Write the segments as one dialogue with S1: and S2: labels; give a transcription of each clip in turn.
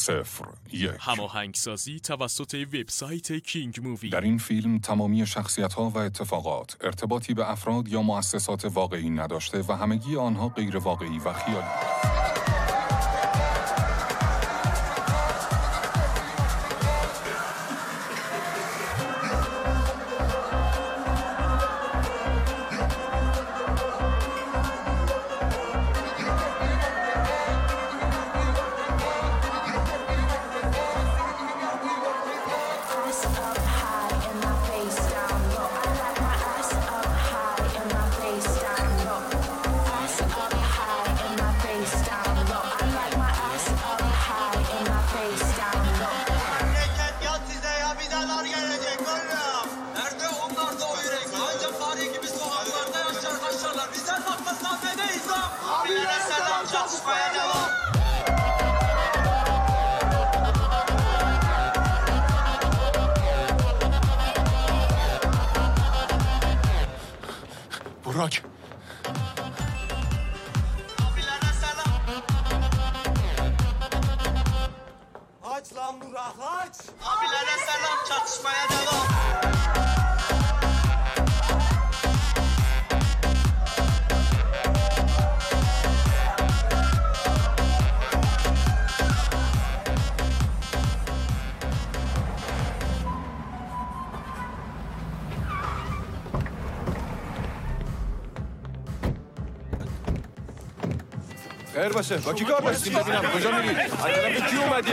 S1: 01.
S2: هماهنگسازی توسط وبسایت کینگ مووی.
S1: در این فیلم تمامی شخصیت‌ها و اتفاقات ارتباطی به افراد یا مؤسسات واقعی نداشته و همگی آنها غیر واقعی و خیالی. Burak.
S3: Aç lan Burak aç.
S4: Abilere selam, çatışmaya devam.
S5: خیر باشه با کی کار داشتیم ببینم کجا میری؟ الان به کی اومدی؟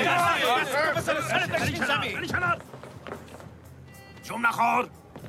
S6: جمع نخور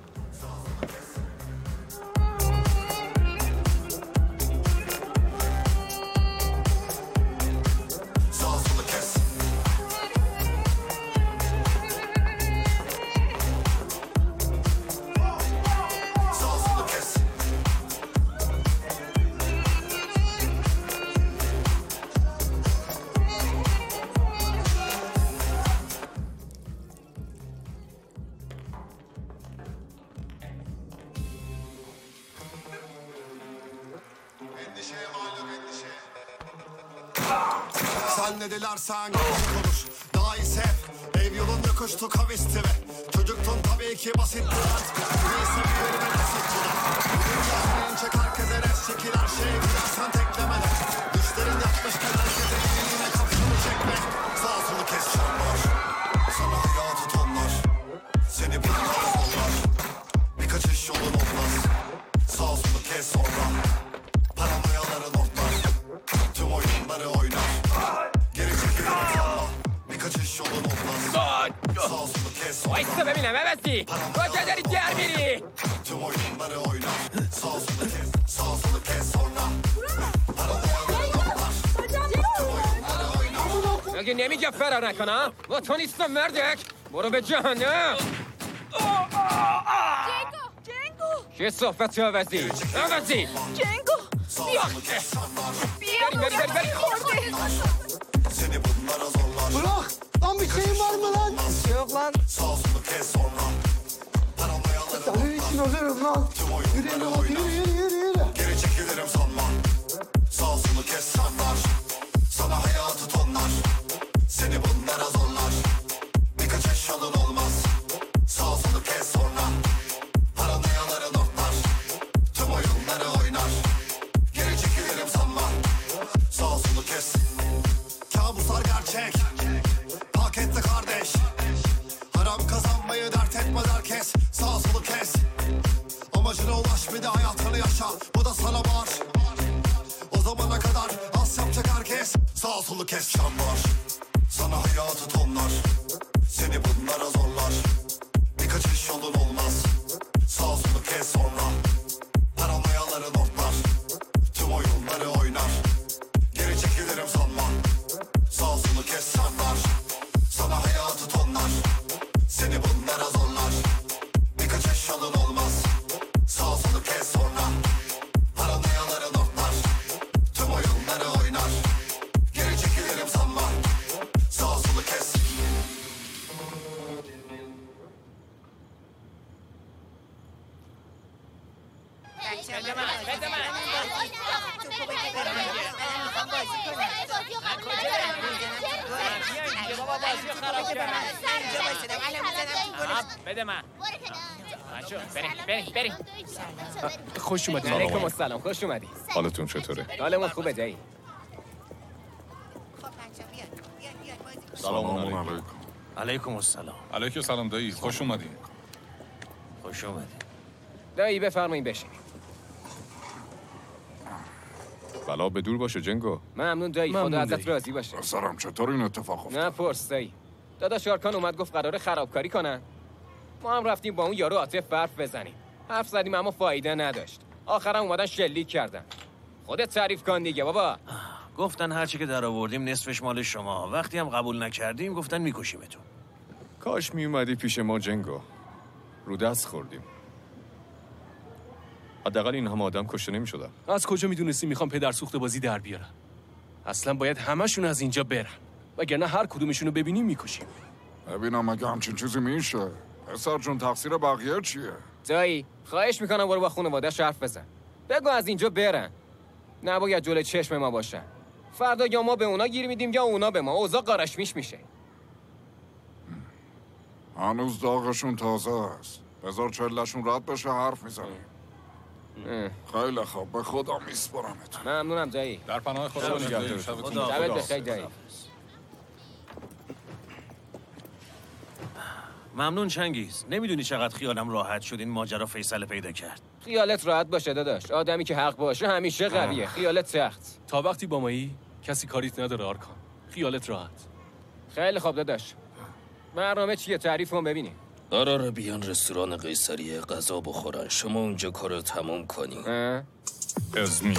S3: Sen ne dilersen konuş. Daha iyisi hep ev yolun yokuştu kavisti ve çocuktun tabii ki basitti dert. Neyse bir ve basitçiler. Dünyasının çek herkese res çekil her şeye gidersen teklemeler. Düşlerin yapmışken herkese yine kapsını çekme. Sağ solu kes şanlar. Sana hayatı tonlar. Seni bunlar onlar. Bir kaçış yolun olmaz. Sağ solu kes sonra. Paranoyaların ortlar. Tüm oyunları oynar. Geri çekilir sanma. Bir kaçış yolun olmaz. Sağ solu kes sonra.
S7: وایستا ببینم عوضی کجا داری در میری؟
S3: Tüm oyunları oynar. Sağ solu kes. Sağ solu kes sonra. Paranoyaların ortlar. Tüm oyunları oynar.
S7: مگه نمیگه فرار نکنه ها؟ با تو نیستم مردک برو به جهنم چه صحبت عوضی عوضی
S8: Cengo!
S3: Sağ
S8: Yok!
S3: solu kes sanlar.
S7: بری
S3: Seni bunlara zorlar.
S9: Bırak! Lan bir şeyin var mı lan?
S7: yok lan
S3: Sağ solu kes sonra. Paranoyaların
S9: Senin için ölürüm lan.
S3: Tüm
S9: Yürü
S3: oyunları
S9: yürü
S3: oynar.
S9: yürü yürü.
S3: Geri çekilirim sanma. Sağ solu kes sanlar. Sana hayatı tonlar. Seni bunlara zorlar. Bir kaçış yolun olmaz. Sağ solu kes sonra. Paranoyaların ortlar. Tüm oyunları oynar. Geri çekilirim sanma. Sağ solu kes. Kabuslar gerçek. Pakette kardeş. Haram kazanmayı dert etmez herkes. Sağ solu kes. Amacına ulaş bir de hayatını yaşa. Bu da sana var. O zamana kadar az yapacak herkes. Sağ solu kes şanlar. Sana hayatı tonlar. Seni bunlara zorlar. Bir kaçış yolun olmaz. Sağ solu kes sonra. Paranoyaların ortlar. Tüm oyunları oynar. Geri çekilirim sanma. Sağ solu kes şanlar. Sana hayatı tonlar. Seni bunlara zorlar. Bir kaçış yolun olmaz. Sağ solu kes sonra. Paranoyaların ortlar. Tüm oyunları oynar. Geri çekilirim sanma. Sağ solu kes.
S7: بده من. بریم.
S2: خوش اومدید.
S7: علیکم السلام. خوش اومدی.
S1: حالتون چطوره؟
S7: حالمون خوبه جایی.
S1: سلام علیکم.
S5: علیکم السلام.
S1: علیکم السلام دایی. خوش اومدی.
S5: خوش اومدی.
S7: دایی بفرمایید بشینید.
S1: بلا به دور باشه جنگو.
S7: ممنون دایی. خدا ازت راضی باشه.
S3: پسرم چطور این اتفاق افتاد؟
S7: نه پرس دایی. داداش آرکان اومد گفت قراره خرابکاری کنن. ما هم رفتیم با اون یارو عاطف حرف بزنیم. حرف زدیم اما فایده نداشت. آخرام اومدن شلیک کردن. خودت تعریف کن دیگه بابا.
S5: گفتن هرچی که در آوردیم نصفش مال شما. وقتی هم قبول نکردیم گفتن میکشیمتون.
S6: کاش می اومدی پیش ما جنگو. رو دست خوردیم. حداقل این هم آدم کشته نمی شدن.
S2: از کجا میدونستی میخوام پدر سوخته بازی در بیارن؟ اصلا باید همشون از اینجا برن. وگرنه هر کدومشون رو ببینیم میکشیم.
S3: ببینم مگه همچین چیزی میشه؟ پسر جون تقصیر بقیه چیه؟
S7: دایی خواهش میکنم برو با خانواده‌اش حرف بزن. بگو از اینجا برن. نباید جلوی چشم ما باشن. فردا یا ما به اونا گیر میدیم یا اونا به ما. اوضاع قارشمیش میشه.
S3: هنوز داغشون تازه است. بذار چلشون رد بشه حرف میزنیم. خیلی خوب به خدا میسپارمت.
S7: ممنونم دایی.
S1: در پناه خدا باشید. شبتون
S7: شبت بخیر دایی.
S5: ممنون چنگیز. نمیدونی چقدر خیالم راحت شد این ماجرا فیصله پیدا کرد.
S7: خیالت راحت باشه داداش. آدمی که حق باشه همیشه قویه. خیالت سخت.
S2: تا وقتی با مایی کسی کاریت نداره آرکان. خیالت راحت.
S7: خیلی خوب داداش. برنامه چیه؟ تعریف کن ببینیم.
S8: قراره بیان رستوران قیصریه غذا بخورن. شما اونجا کارو تموم کنی.
S1: ازمین.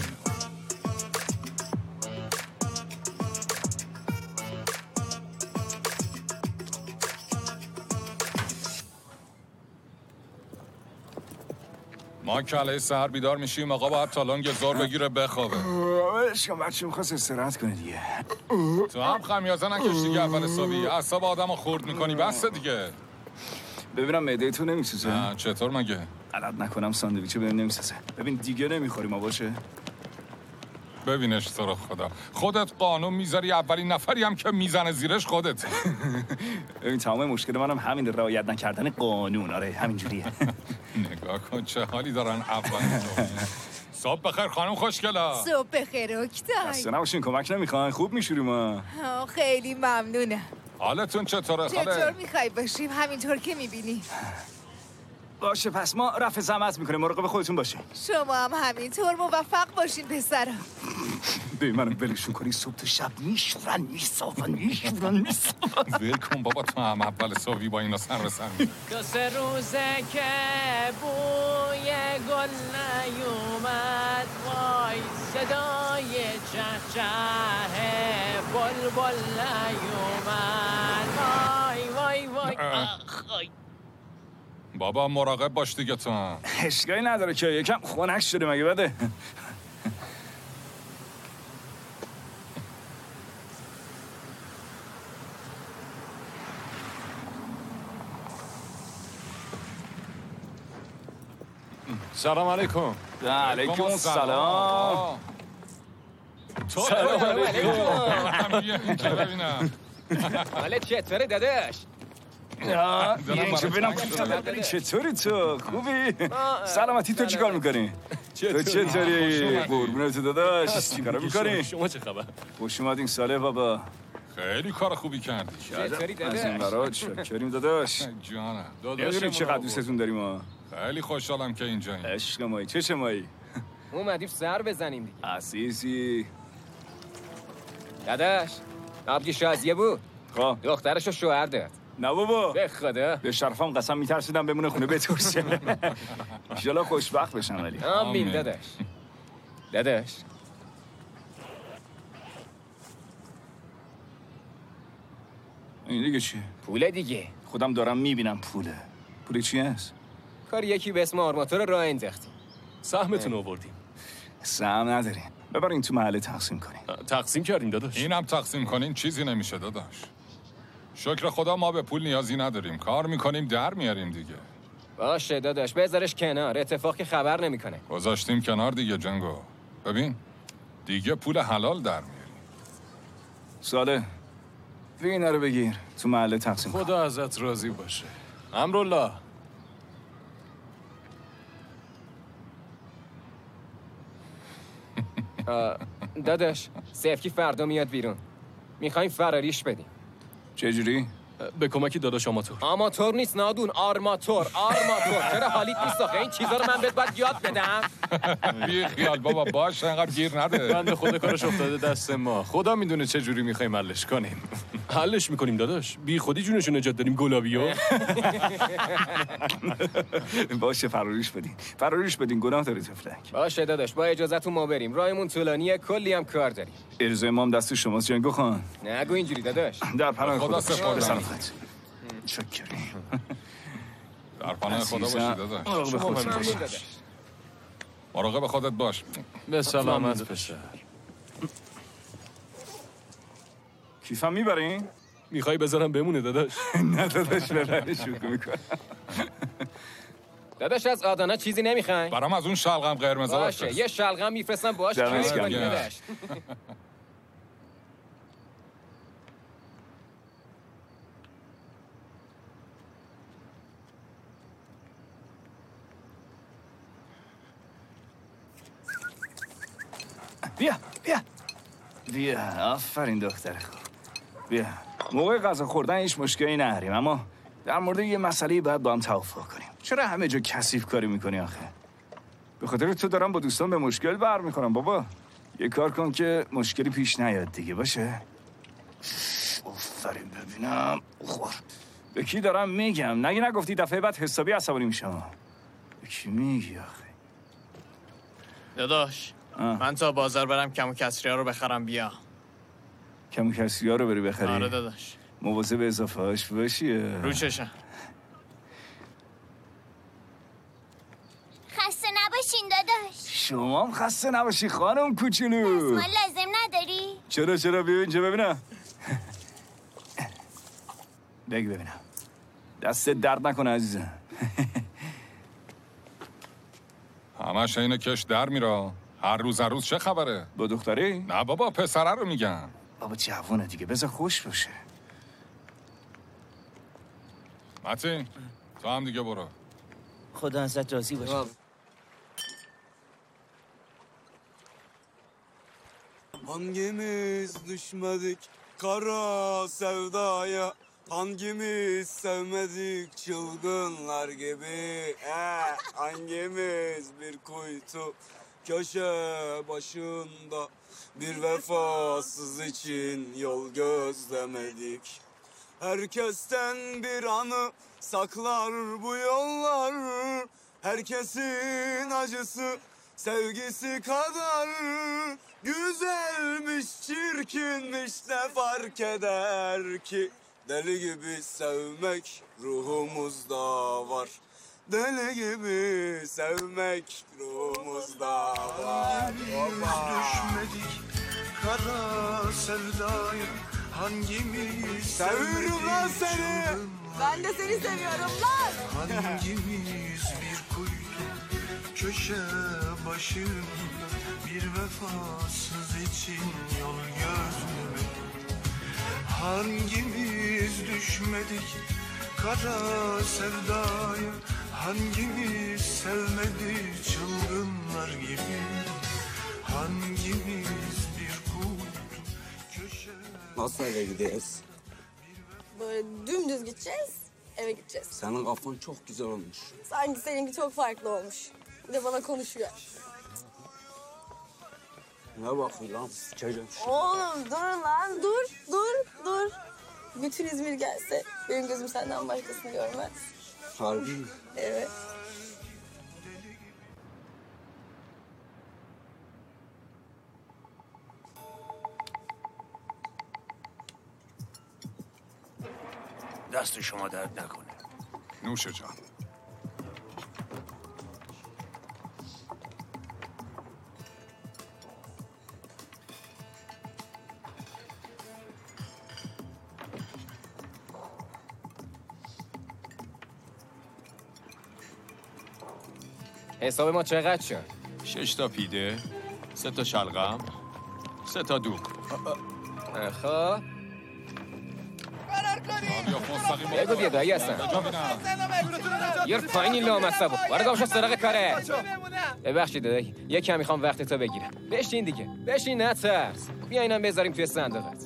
S1: ما کله سهر بیدار میشیم آقا باید تالان زور بگیره بخوابه.
S5: اشکا بچه میخواست استراحت کنه دیگه.
S1: تو هم خمیازه نکش دیگه اول صبحی. اعصاب آدمو خورد میکنی بس دیگه.
S5: ببینم معده تو نمیسوزه؟
S1: نه چطور مگه؟
S5: غلط نکنم ساندویچو بهم نمیسوزه. ببین دیگه نمیخوری ما باشه.
S1: ببینش تو رو خدا. خودت قانون میذاری اولین نفری هم که میزنه زیرش خودت.
S5: ببین تمام مشکل منم همین رعایت نکردن قانون. آره همینجوریه.
S1: نگاه کن چه حالی دارن اولین صبح بخیر خانم خوشگلا.
S10: صبح بخیر اکتای.
S5: خسته نباشین کمک نمیخواین خوب میشوریم ما.
S10: خیلی ممنونم.
S1: حالتون چطوره خاله؟
S10: چطور میخوای باشیم؟ همینطور که میبینی.
S5: باشه پس ما رفع زحمت میکنیم. مراقب خودتون باشین.
S10: شما هم همینطور موفق باشین پسرا.
S5: به منو ولشون کنی صبح تا شب میشورن میصافن.
S1: ول کن بابا تو هم اول صبحی با اینا سر رسن.
S7: 2 روزه که بوی گل نیومد وای صدای چهچه بلبل نیومد وای
S1: بابا مراقب باش دیگه تو هم.
S5: اشکایی نداره که یکم خنک شده مگه بده.
S6: سلام علیکم.
S5: علیکم السلام.
S1: سلام علیکم.
S7: حالت چطوره داداش؟
S5: اینجا بینم چطوری تو؟ خوبی؟ سلامتی تو چیکار میکنی؟ تو چطوری؟ قربونت داداش چیکار میکنی؟
S2: شما چه خبر؟
S5: خوش اومدین صالح بابا.
S1: خیلی کار خوبی کردی.
S7: چطوری
S5: از این برات شکریم داداش.
S1: جانم
S5: نمیدونیم چقدر دوستتون داریم ما.
S1: خیلی خوشحالم که اینجاییم.
S5: عشق مایی چه مایی؟
S7: اومدیم سر بزنیم دیگه.
S5: عزیزی
S7: داداش آبجی شازیه بود.
S5: خب
S7: دخترشو شوهر داد.
S5: نه بابا
S7: به خدا
S5: به شرفم قسم میترسیدم بمونه خونه بترسه. انشالله خوشبخت بشن ولی.
S7: آمین داداش.
S5: این دیگه چیه؟
S7: پوله دیگه.
S5: خودم دارم میبینم پوله. پول چی هست؟
S7: کار یکی به اسم آرماتور راه انداختیم.
S2: سهمتون آوردیم.
S5: سهم نداریم. ببرین تو محله تقسیم کنین.
S2: تقسیم کردیم داداش.
S1: اینم تقسیم کنین چیزی نمیشه داداش. شکر خدا ما به پول نیازی نداریم. کار میکنیم در میاریم دیگه.
S7: باشه داداش بذارش کنار. اتفاق که خبر نمیکنه.
S1: گذاشتیم کنار دیگه جنگو. ببین دیگه پول حلال در میاد.
S5: ساله بیا اینا رو بگیر تو محله تقسیم کن.
S2: خدا ازت راضی باشه. امرالله.
S7: داداش سیفکی فردا میاد بیرون. میخوایم فراریش بدیم.
S5: چجوری؟
S2: به کمکی داداش آماتور.
S7: آماتور نیست نادون، آرماتور. چرا حالیت نیست آخه؟ این چیزا رو من بهت باید یاد بدم.
S1: بی خیال بابا باش انقدر گیر نده.
S2: بنده خدا کارش افتاده دست ما. خدا میدونه چه جوری میخوایم حلش کنیم. حلش میکنیم داداش. بی خودی جونشو نجات دادیم گلابیو.
S5: باشه فراریش بدین گناه داری تفلک.
S7: باشه داداش با اجازهتون ما بریم. راهمون طولانیه، کلی هم کار داریم.
S5: ارزای ما هم دست شماست جنگو خان.
S7: نگو اینجوری داداش.
S5: در پناه
S1: خدا
S5: سپردم.
S1: سپردم.
S5: چکری.
S1: در پناه خدا باشی داداش.
S5: مراقب خودت باش.
S1: مراقب خودت باش.
S2: به سلامت پسر.
S5: کیفم میبرین؟
S2: میخوای بذارم بمونه داداش؟
S5: نه داداش ببرش شوخی میکنم.
S7: داداش از آدانا چیزی نمیخواین؟
S1: برام از اون شلغم قرمز
S7: باشه یه شلغم میفرستم باهاش
S5: دمت
S7: چیز
S5: گرم.
S7: کنی داداش.
S5: بیا آفرین دختر خوب. بیا موقع غذا خوردن هیچ مشکلی نداریم، اما در مورد یه مسئله باید با هم توافق کنیم. چرا همه جا کثیف کاری میکنی آخه؟ به خاطر تو دارم با دوستان به مشکل برمیخورم بابا. یه کار کن که مشکلی پیش نیاد دیگه باشه. آفرین ببینم خور. به کی دارم میگم؟ نگفتی دفعه بعد حسابی عصبانی میشم. به کی میگی آخه؟
S11: داداش من تا بازار برم کم و کسری ها رو بخرم بیا.
S5: کم و کسری ها رو بری بخری؟
S11: آره داداش.
S5: مواظب اضافه هاش باشی.
S11: رو چشم.
S12: خسته نباشین داداش.
S5: شما هم خسته نباشی خانم کوچولو.
S12: دستمال لازم نداری؟
S5: چرا بیا اینجا ببینم. بگی ببینم. دستت درد نکنه عزیزم.
S1: همش اینه کش در میره. هر روز چه خبره؟
S5: با دختری؟
S1: نه بابا پسره رو میگم.
S5: بابا جوونه دیگه بذار خوش باشه.
S1: متین تو هم دیگه برو.
S13: خدا ازت راضی باشه.
S14: Hangimiz düşmedik kara sevdaya, hangimiz sevmedik çılgınlar gibi. Hangimiz bir kuytu köşe başında bir vefasız için yol gözlemedik. Herkesten bir anı saklar bu yollar, herkesin acısı sevgisi kadar. Güzelmiş, çirkinmiş ne fark eder ki? Deli gibi sevmek ruhumuzda var. Deli gibi sevmek ruhumuzda var.
S3: Düşmedik kara sevdaya, hangimiz
S14: Seviyorum lan seni.
S10: Ben de seni seviyorum lan.
S3: Hangimiz bir kuytu köşe başında bir vefasız için yol gözlemedik. Hangimiz düşmedik kara sevdaya, hangimiz sevmedi çılgınlar gibi. Hangimiz bir kuytu köşe...
S14: Nasıl eve gideceğiz?
S15: Böyle dümdüz gideceğiz, eve gideceğiz.
S14: Senin kafan çok güzel olmuş.
S15: Sanki seninki çok farklı olmuş. Bir de bana konuşuyor.
S14: Ne bakıyor lan? Sikeceğim.
S15: Oğlum dur lan, dur. Bütün İzmir gelse benim gözüm senden başkasını görmez.
S14: Harbi mi?
S15: Evet.
S13: دست شما درد نکنه.
S1: نوش جان.
S7: حساب ما چقدر شد؟
S6: 6 تا پیده، 3 تا شلغم، 3 تا دوغ.
S7: خب بگو بیا دایی هستن یه پایین این لامصبو باره گامشو سراغ کاره. ببخشید دایی یه کمی میخوام وقت تو بگیرم. بشین دیگه بشین نترس. بیا اینم بذاریم توی صندوقت.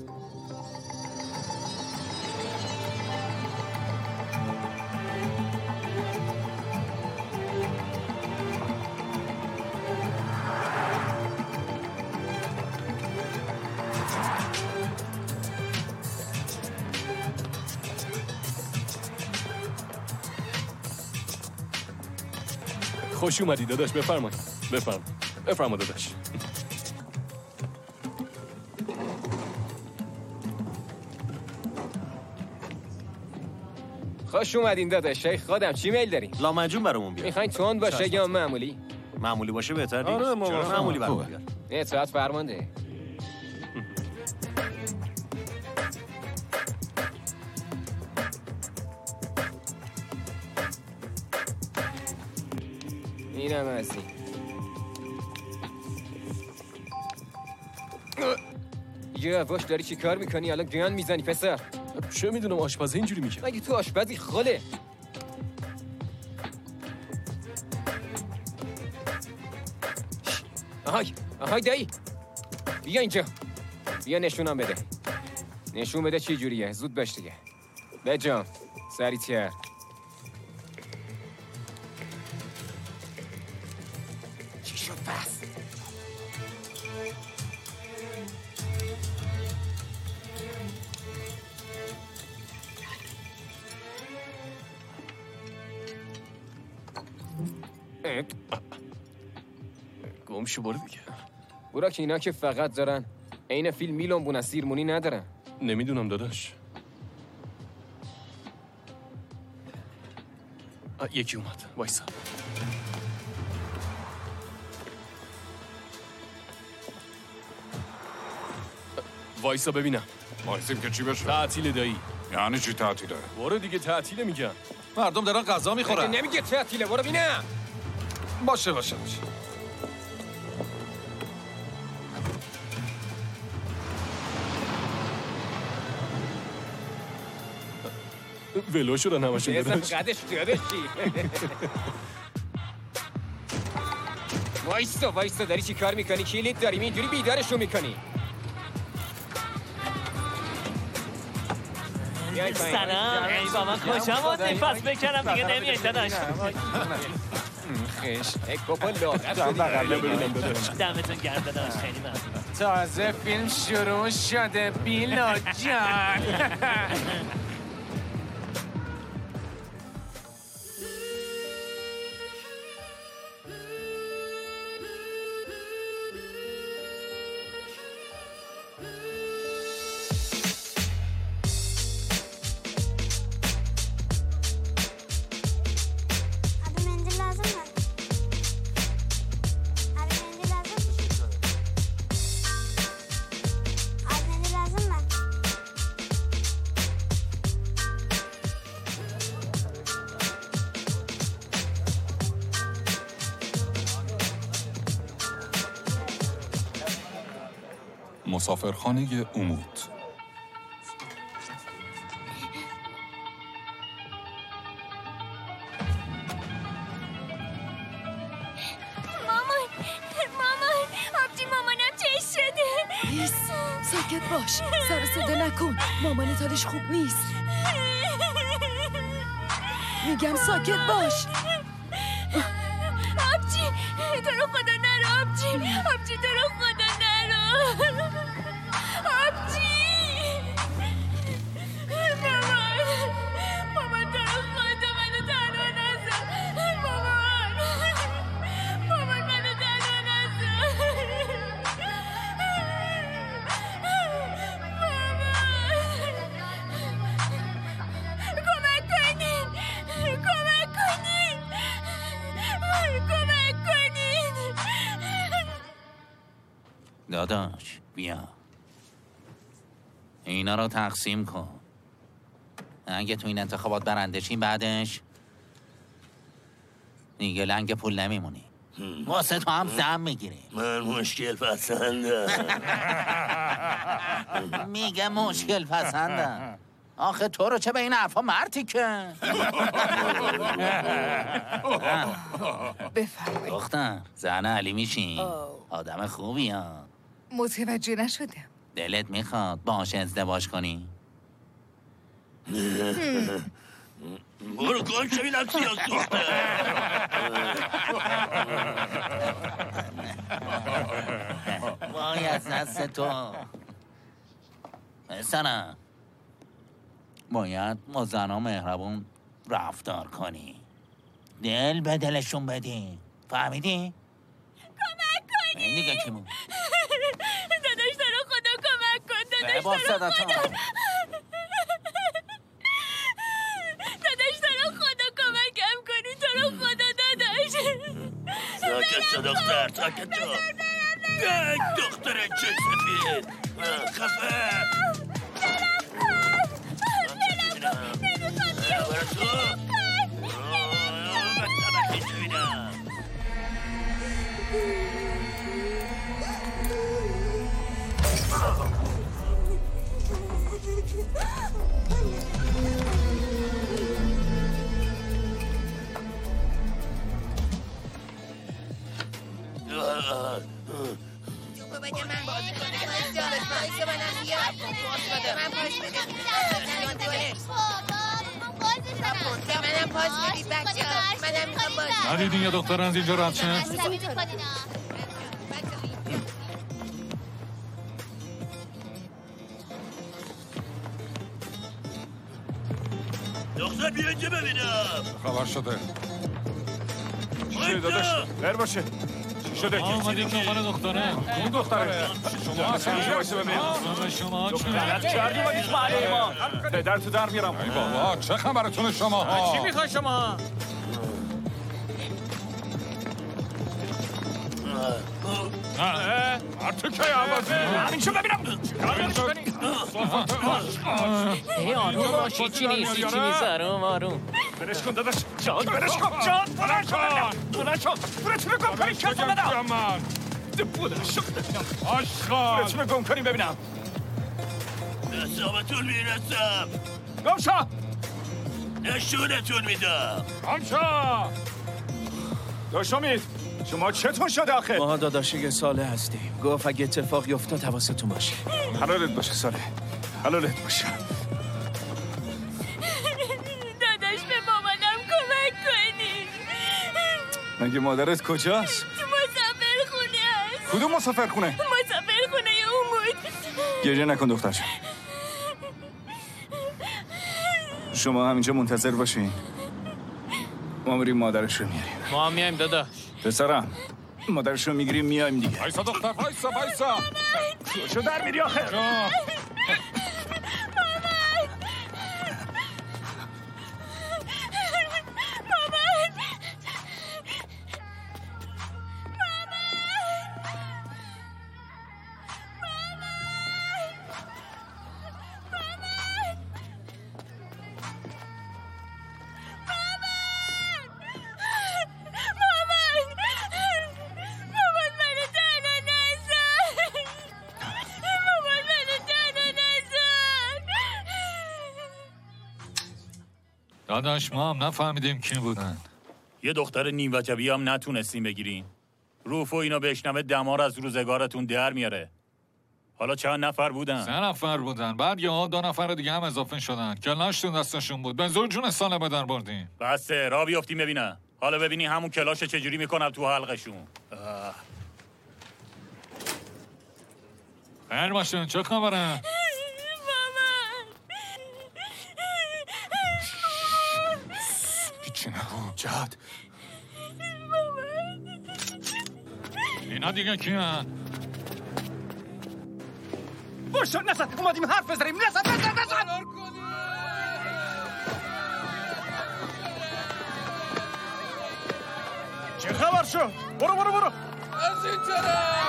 S2: خوش اومدی داداش. بفرما داداش.
S7: خوش اومدین داداش. شیخ خودم چی میل دارین؟
S16: لامجون برامون بیار.
S7: میخواین تند باشه یا معمولی؟
S16: معمولی باشه بهتر نیست.
S7: آره
S16: معمولی برامون بیار.
S7: اطاعت فرمانده. اینم از این. یه واش داری چی کار میکنی؟ الان گیان میزنی پسر.
S2: چه میدونم آشپزه اینجوری میگه.
S7: مگه تو آشپزی خاله؟ آهای دایی بیا اینجا. بیا نشونم بده. نشون بده چی جوریه. زود باش دیگه. بجام سریعتر. چی شد پس؟
S2: گمشو برو دیگه.
S7: برا که اینا که فقط دارن عین فیلم میلون بونن سیرمونی ندارن.
S2: نمیدونم داداش. یکی اومد. وایسا. وایسا ببینم.
S1: وایسیم که چی بشه؟
S2: تعطیل دایی.
S1: یعنی چی تعطیله؟
S2: برو دیگه تعطیله میگن.
S1: مردم دارن غذا میخورن.
S7: نمیگه تعطیله. برو ببینم.
S1: باشه.
S2: ولو شدن همشون داداش.
S7: قدش داداشی. وایستا داری چی کار میکنی؟ کلید داریم اینجوری بیدارشون میکنی.
S17: سلام. ای بابا کجا بودی؟ پس بکنم دیگه نمیای داداش.
S7: ای بابا لاغر
S2: ببینم داداش.
S17: دمتون گرم داداش. خیلی ممنون.
S7: تازه فیلم شروع شده بیلا جان.
S1: مسافرخانه امود.
S12: مامان آبجی مامانم چه شده؟
S18: نیست. ساکت باش. سر صدا نکن. مامانت حالش خوب نیست. میگم ساکت باش.
S12: آبجی تو رو خدا نرو. آبجی تو رو خدا نرو. آبجی مامان تو رو خدا منو تنها نذار. مامان منو تنها نذار. کمک کنین.
S13: داداش بیا اینا رو تقسیم کن. اگه تو این انتخابات برنده شی بعدش دیگه لنگ پول نمیمونی. واسه تو هم زن میگیریم.
S8: من مشکل پسندم.
S13: میگه مشکل پسندم. آخه تو رو چه به این حرفا مرتی که؟
S18: بفرمایید.
S13: دختر زن علی میشین. آدم خوبی ها.
S18: متوجه نشدم.
S13: دلت میخواد باهاش ازدواج کنی؟
S8: برو گل شو اینم سیاس دختر.
S13: وای از دست تو. پسرم باید با زنها مهربون رفتار کنی. دل به دلشون بدی. فهمیدی؟
S12: کمک کنی.
S13: دیگه کی بود؟
S12: داداش تو رو خدا کمک کن. داداش تو رو خدا. داداش تو رو خدا کمکم کنی. تو رو خدا داداش.
S8: ساکت شو دختر، ساکت شو. دختر چه سفید. خفه.
S1: ندیدین یه دختر از اینجا رد شد؟
S8: دختر بیا اینجا ببینم.
S1: خبر شده.
S5: چی داداش؟ خیر باشه. چی شده؟
S1: آمدی که عنوان دختره.
S5: اون دختره. شما اصلا اینجا بایسته ببینید.
S1: شما چی؟
S5: غلط کردیم با نیست محله ما. پدر تو در میرم.
S1: ای بابا چه خبرتون شما ها؟
S11: چی میخوای شما؟
S5: تو کی عوضی؟ همینجا ببینم.
S7: ای آروم باشی. چی نیستی آروم.
S5: برش کن داداش. جان برش کن. جان برش کن. برتون گم کنی کسا بدم. برش کن. آشخال. برتون گم کنی ببینم.
S8: دستامتون میرسم.
S5: گم شا.
S8: نشونتون میدم.
S5: گم شا. داشت امید شما چطور شده آخه؟
S19: ما داداشی ساله هستیم. گفت اگه اتفاقی افتاد حواستون باشه.
S5: حلالت باشه ساله. حلالت باشه.
S12: داداش به مامانم کمک کنی.
S5: مگه مادرت کجاست؟
S12: تو مسافرخونه هست.
S5: کدوم مسافرخونه؟
S12: مسافرخونه امید.
S5: گریه نکن دختر جان. شما همینجا منتظر باشین. ما بریم مادرش رو میاریم.
S11: ما هم میایم داداش.
S5: پسرم مادرش رو میگیریم میایم دیگه.
S1: وایسا دختر وایسا.
S5: چه در میری آخه؟
S1: داداش ما هم نفهمیدیم کی بودن.
S8: یه دختر نیم وجبی هم نتونستیم بگیرین. روف و اینا بشنوه دمار از روزگارتون در میاره. حالا چند نفر بودن؟
S1: 3 نفر بودن. بعد یه 2 نفر دیگه هم اضافه شدن. کلاشتون دستشون بود. به زور جون ساله به در بردیم.
S8: بسه را بیافتیم ببینم. حالا ببینی همون کلاش چجوری میکنم تو حلقشون.
S1: خیر باشه چه خبره؟ هیچی نبود.
S5: جهاد
S1: اینا دیگه کی هن؟
S5: باشو نزد اومدیم حرف بزنیم. نزد چه خبر شد؟ برو
S20: از این طرف.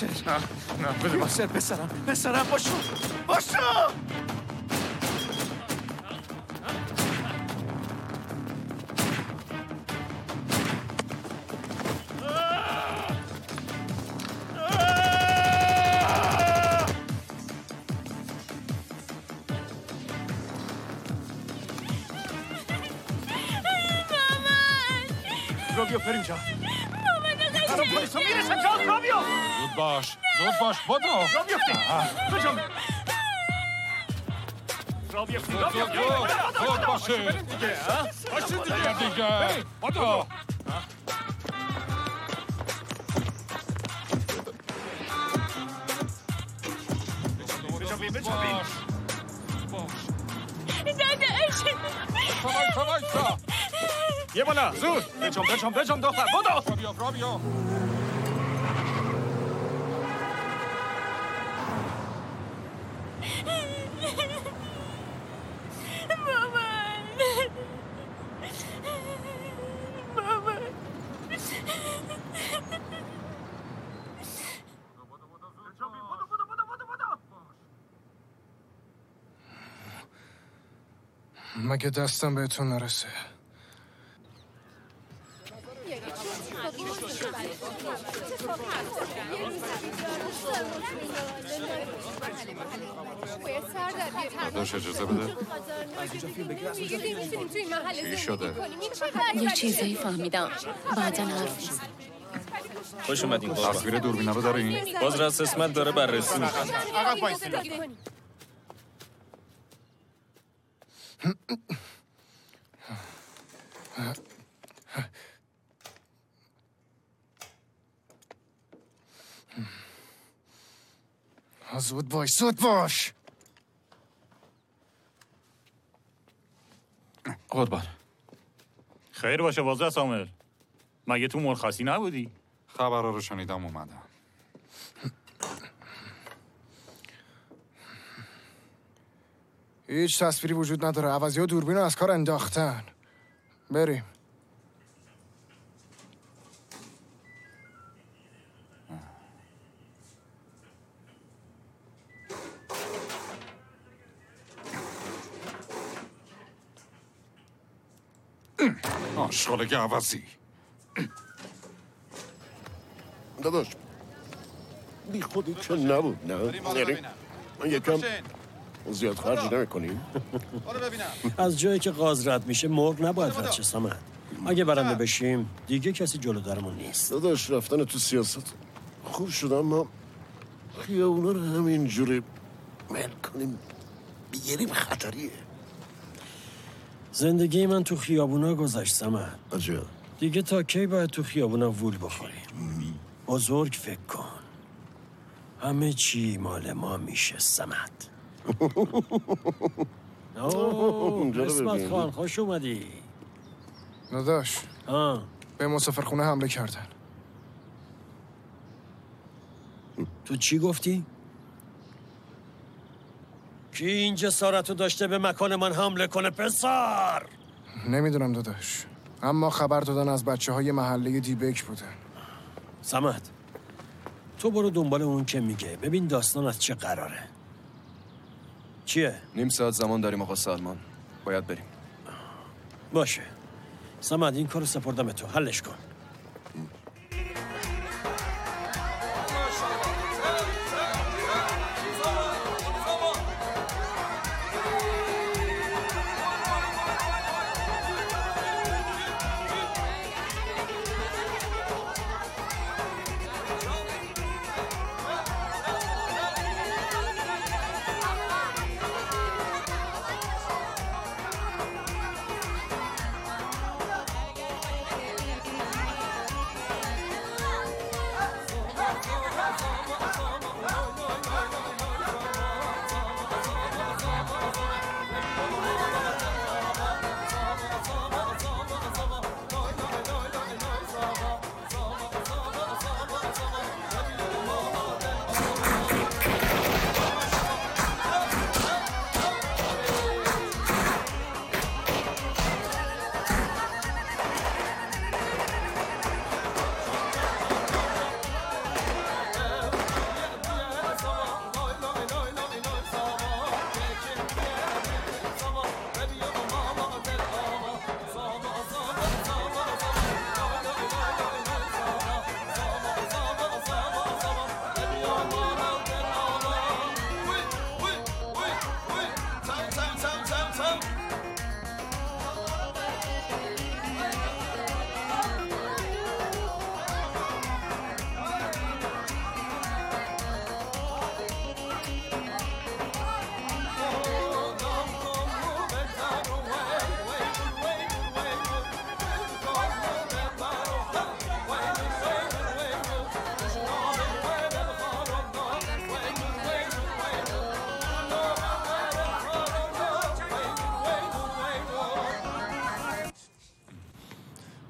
S5: یاسر نه بده یاسر پسرم باشو راویو پرینجا الان پلیسا میرسن جان راویو
S1: زود باش بدو
S5: راویو بجام راویو
S1: زود باشه
S5: باشه
S1: دیگه بدو
S12: داداش
S5: یه بالا زود بجام دختر بدو
S1: راویو
S21: مگه دستم بهتون نرسه؟
S1: داداش اجازه بده چی شده؟
S22: یه چیزایی فهمیدم بعداً حرف میزنم.
S2: خوش اومدین.
S1: تصویر دوربینا رو دارین؟
S2: باز رأس اسمت داره بررسی میکنه.
S22: عقب وایسید.
S21: زود باش
S1: قربان
S8: خیر باشه بازه سامل. مگه تو مرخصی نبودی؟
S1: خبرها رو شنیدم اومدم.
S21: هیچ تصویری وجود نداره. عوضی‌ها دوربین رو از کار انداختن. بریم.
S1: آشغال عوضی.
S23: داداش بی خودی که نبود نه؟ من یکم زیاد خرج نمی‌کنیم.
S24: از جایی که غاز رد میشه مرغ نباید رد شه سمت. اگه برنده بشیم دیگه کسی جلو درمون نیست.
S23: داداش رفتن تو سیاست خوب شد اما خیابونا رو همینجوری مل کنیم بیاریم خطریه.
S24: زندگی من تو خیابونا گذشت سمت.
S23: عجب.
S24: دیگه تا کی باید تو خیابونا وول بخوریم؟ بزرگ فکر کن. همه چی مال ما میشه سمت. اسمت خان خوش اومدی.
S21: داداش به مسافرخونه حمله کردن.
S24: تو چی گفتی؟ کی این جسارتو داشته به مکان من حمله کنه پسر؟
S21: نمیدونم داداش، اما خبر دادن از بچه‌های محله دیبک بودن.
S24: سمت تو برو دنبال اون که میگه، ببین داستان از چه قراره. چیه؟
S19: نیم ساعت زمان داریم آقا سلمان، باید بریم.
S24: باشه سمت، این کارو سپردم به تو، حلش کن.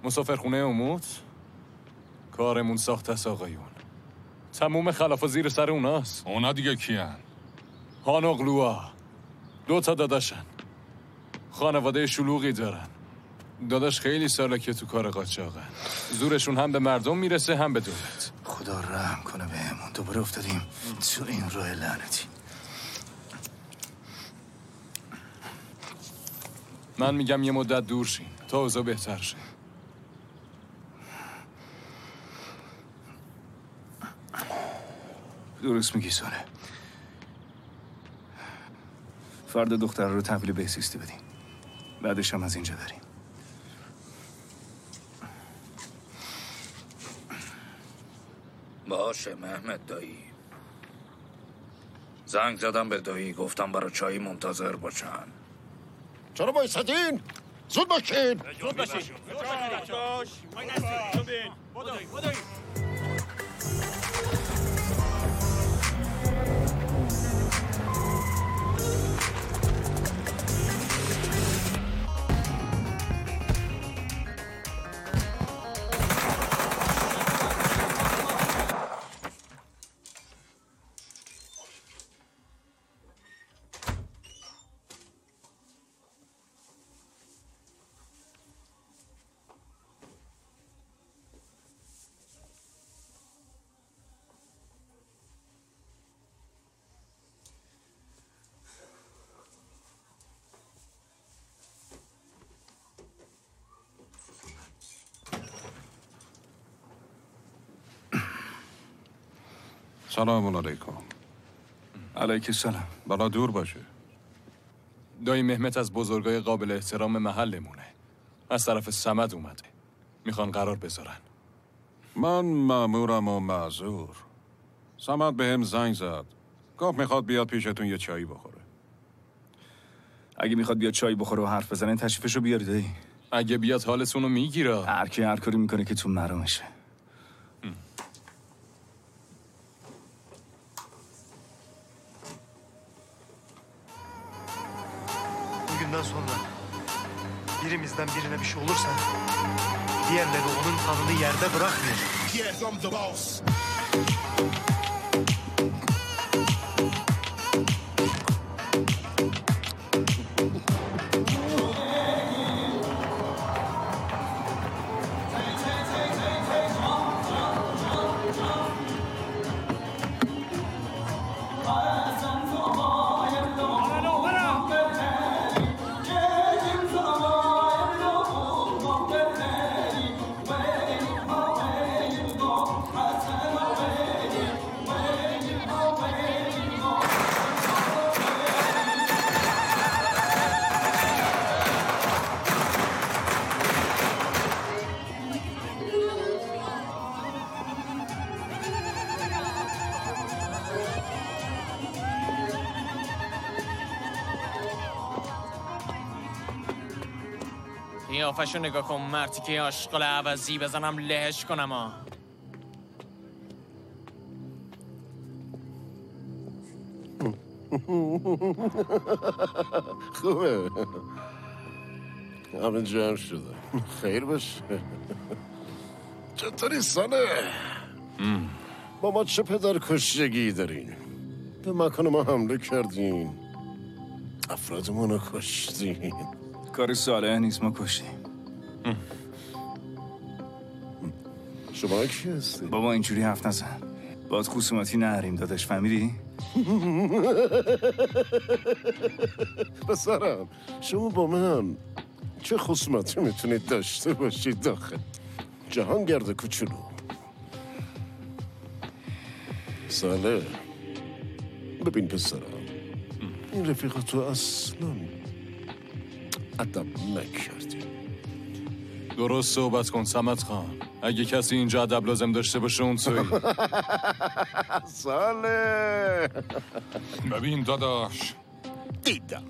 S2: مسافرخونه اموت؟ کارمون ساخت است آقایون. تموم خلافا زیر سر اوناست.
S1: اونا دیگه کیان؟
S2: هانوغلوها 2 تا داداشن. خانواده شلوغی دارن. داداش خیلی ساله که تو کار قاچاقن. زورشون هم به مردم میرسه هم به دولت.
S5: خدا رحم کنه بهمون. دوباره افتادیم تو این راه لعنتی.
S2: من میگم یه مدت دور شین تا اوضاع بهتر شه.
S5: درست میگی ساله. فردا دختر رو تحویل بهزیستی بدیم. بعدش هم از اینجا بریم.
S3: باشه مهمد دایی. زنگ زدم به دایی، گفتم برای چایی منتظر باشن.
S23: چرا بایستدین؟ زود باشین.
S8: زود باشین.
S1: سلام علیکم.
S5: علیک السلام.
S1: بالا دور باشه.
S2: دایی مهمت از بزرگای قابل احترام محلمونه. از طرف صمد اومده. میخوان قرار بذارن.
S1: من مأمورم و معذور. صمد به هم زنگ زد. گفت میخواد بیاد پیشتون یه چایی بخوره.
S5: اگه میخواد بیاد چای بخوره و حرف بزنه تشریفشو بیاری دایی.
S2: اگه بیاد حالتون رو میگیره.
S5: هر کی هر کاری میکنه که تو مرامشه.
S4: Bugünden sonra birimizden birine bir şey olursa diğerleri onun kanını yerde bırakmıyor. Yes, I'm the boss.
S11: قیافشو نگاه کن مرتی که آشغال عوضی بزنم لهش کنم ها.
S23: خوبه. همه جمع شده. خیر باشه. چطوری سانه؟ با ما چه پدر کشتگی دارین؟ به مکان ما حمله کردین. افرادمون رو کشتین.
S5: کار صالح نیست، ما کشتیم.
S23: شما کی هستی؟
S5: بابا اینجوری حرف نزن. باید خصوماتی نهریم داداش، فهمیدی؟
S23: پسرم شما با من چه خصومتی میتونید داشته باشید داخل جهانگرد کوچولو؟ ساله ببین پسرم، این رفیق تو اصلا ادب نکردی.
S2: درست صحبت کن صمد خان. اگه کسی اینجا ادب لازم داشته باشه اون تویی.
S23: ساله
S1: ببین داداش،
S23: دیدم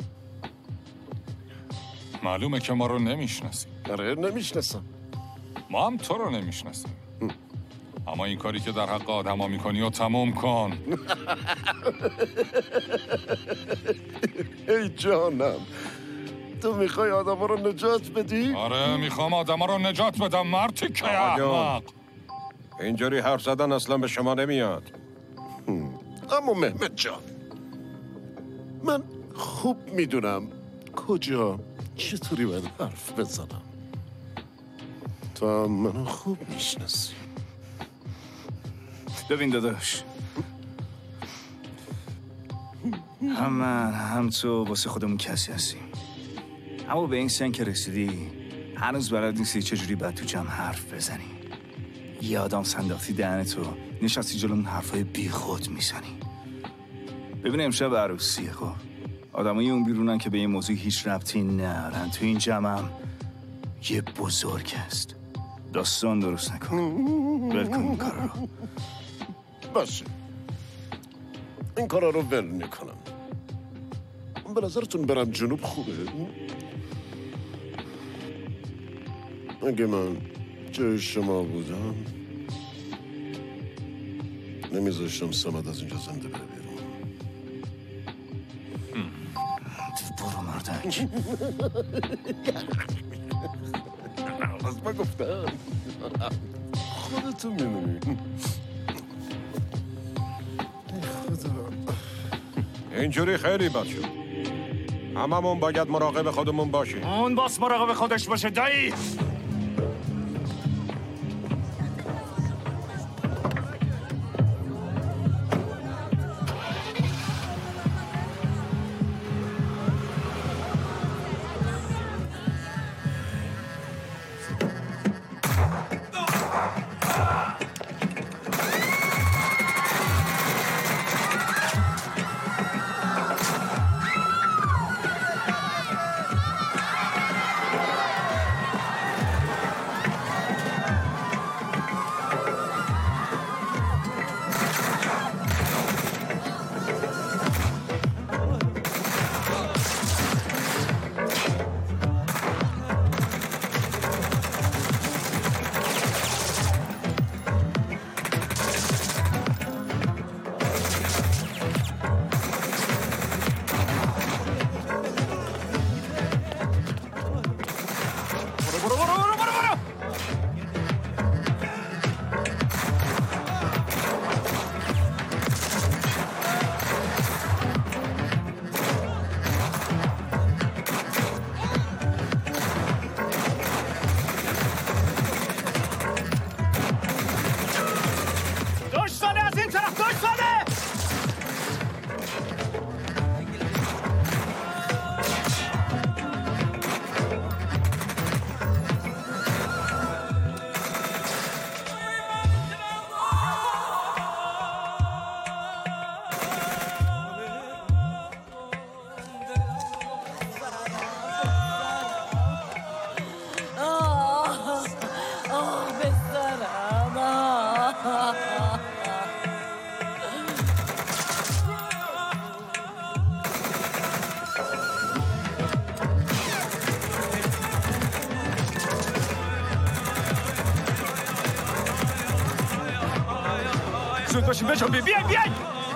S1: معلومه که ما رو نمیشناسی.
S23: آره نمیشناسم.
S1: ما هم تو رو نمیشناسیم. اما این کاری که در حق آدم ها میکنی و تموم کن.
S23: ای جانم، تو میخوای آدم رو نجات بدی؟
S1: آره میخوام آدم رو نجات بدم مرتی که احمق.
S6: اینجوری حرف زدن اصلا به شما نمیاد.
S23: اما مهمت جان، من خوب میدونم کجا چطوری باید حرف بزنم. تو منو خوب میشناسی.
S5: ببین داداش، هم من هم تو واسه خودمون کسی هستیم، اما به این سن که رسیدی هنوز بلد نیستی چجوری باید تو جمع حرف بزنی. یه آدم سنداختی دهن تو، نشستی جلومون حرفای بی خود میزنی. ببین امشب عروسیه، خب آدمای اون بیرونن که به این موضوع هیچ ربطی ندارن. تو این جمع هم یه بزرگ هست. داستان درست نکن، ول کن این کارا رو.
S23: باشه، این کارا رو ول میکنم. به نظرتون برم جنوب خوبه؟ اگه من جای شما بودم نمیذاشتم صمد از اینجا زنده بره بیرون.
S5: برو مردک.
S23: از من گفتم خودتون میدونی.
S6: اینجوری خیلی بد شد. هممون باید مراقب خودمون باشیم.
S5: اون باس مراقب خودش باشه دایی. زود باشیم بجنبیم. بیاین بیاین.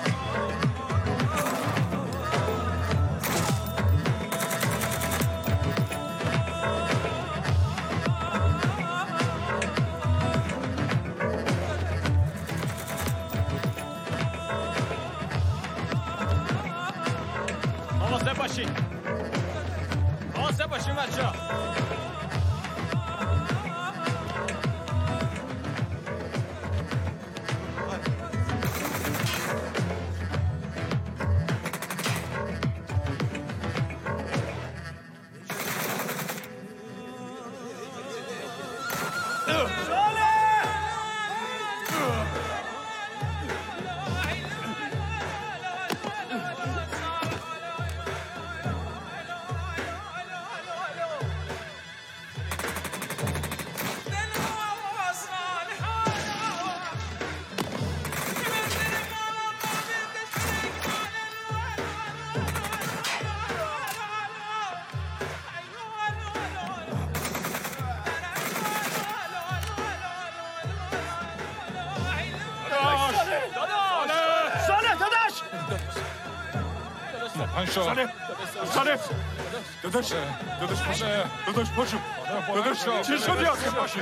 S11: مواظب باشین. مواظب باشین بچه‌ها.
S1: پنشو
S6: سانه داداش پاشو داداش چی شدی آخه پاشو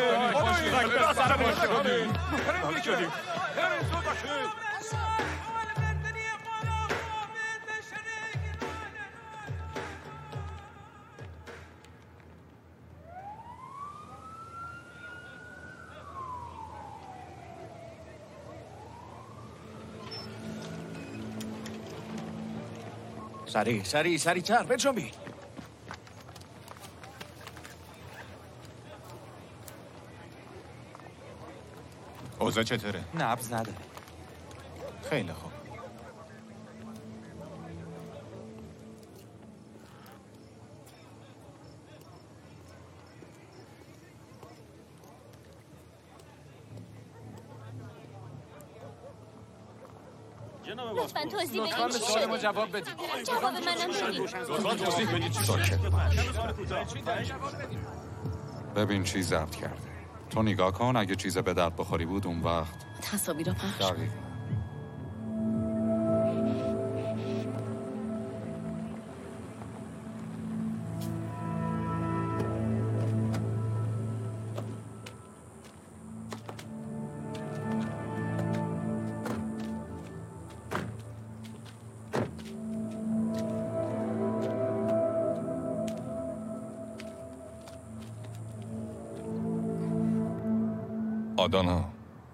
S5: سریع تر بجنبی.
S1: اوضاع چطوره؟
S9: نبض نداره.
S1: خیلی خوب.
S12: لطفاً توضیح بدید
S7: لطفاً به سوال ما جواب بدید.
S12: جواب منم بدید.
S1: لطفاً توضیح بدید. ببین چی ضبط کرده. تو نگاه کن، اگه چیز به درد بخوری بود اون وقت
S22: تصاویر رو پخش.
S1: دقیق. آدانا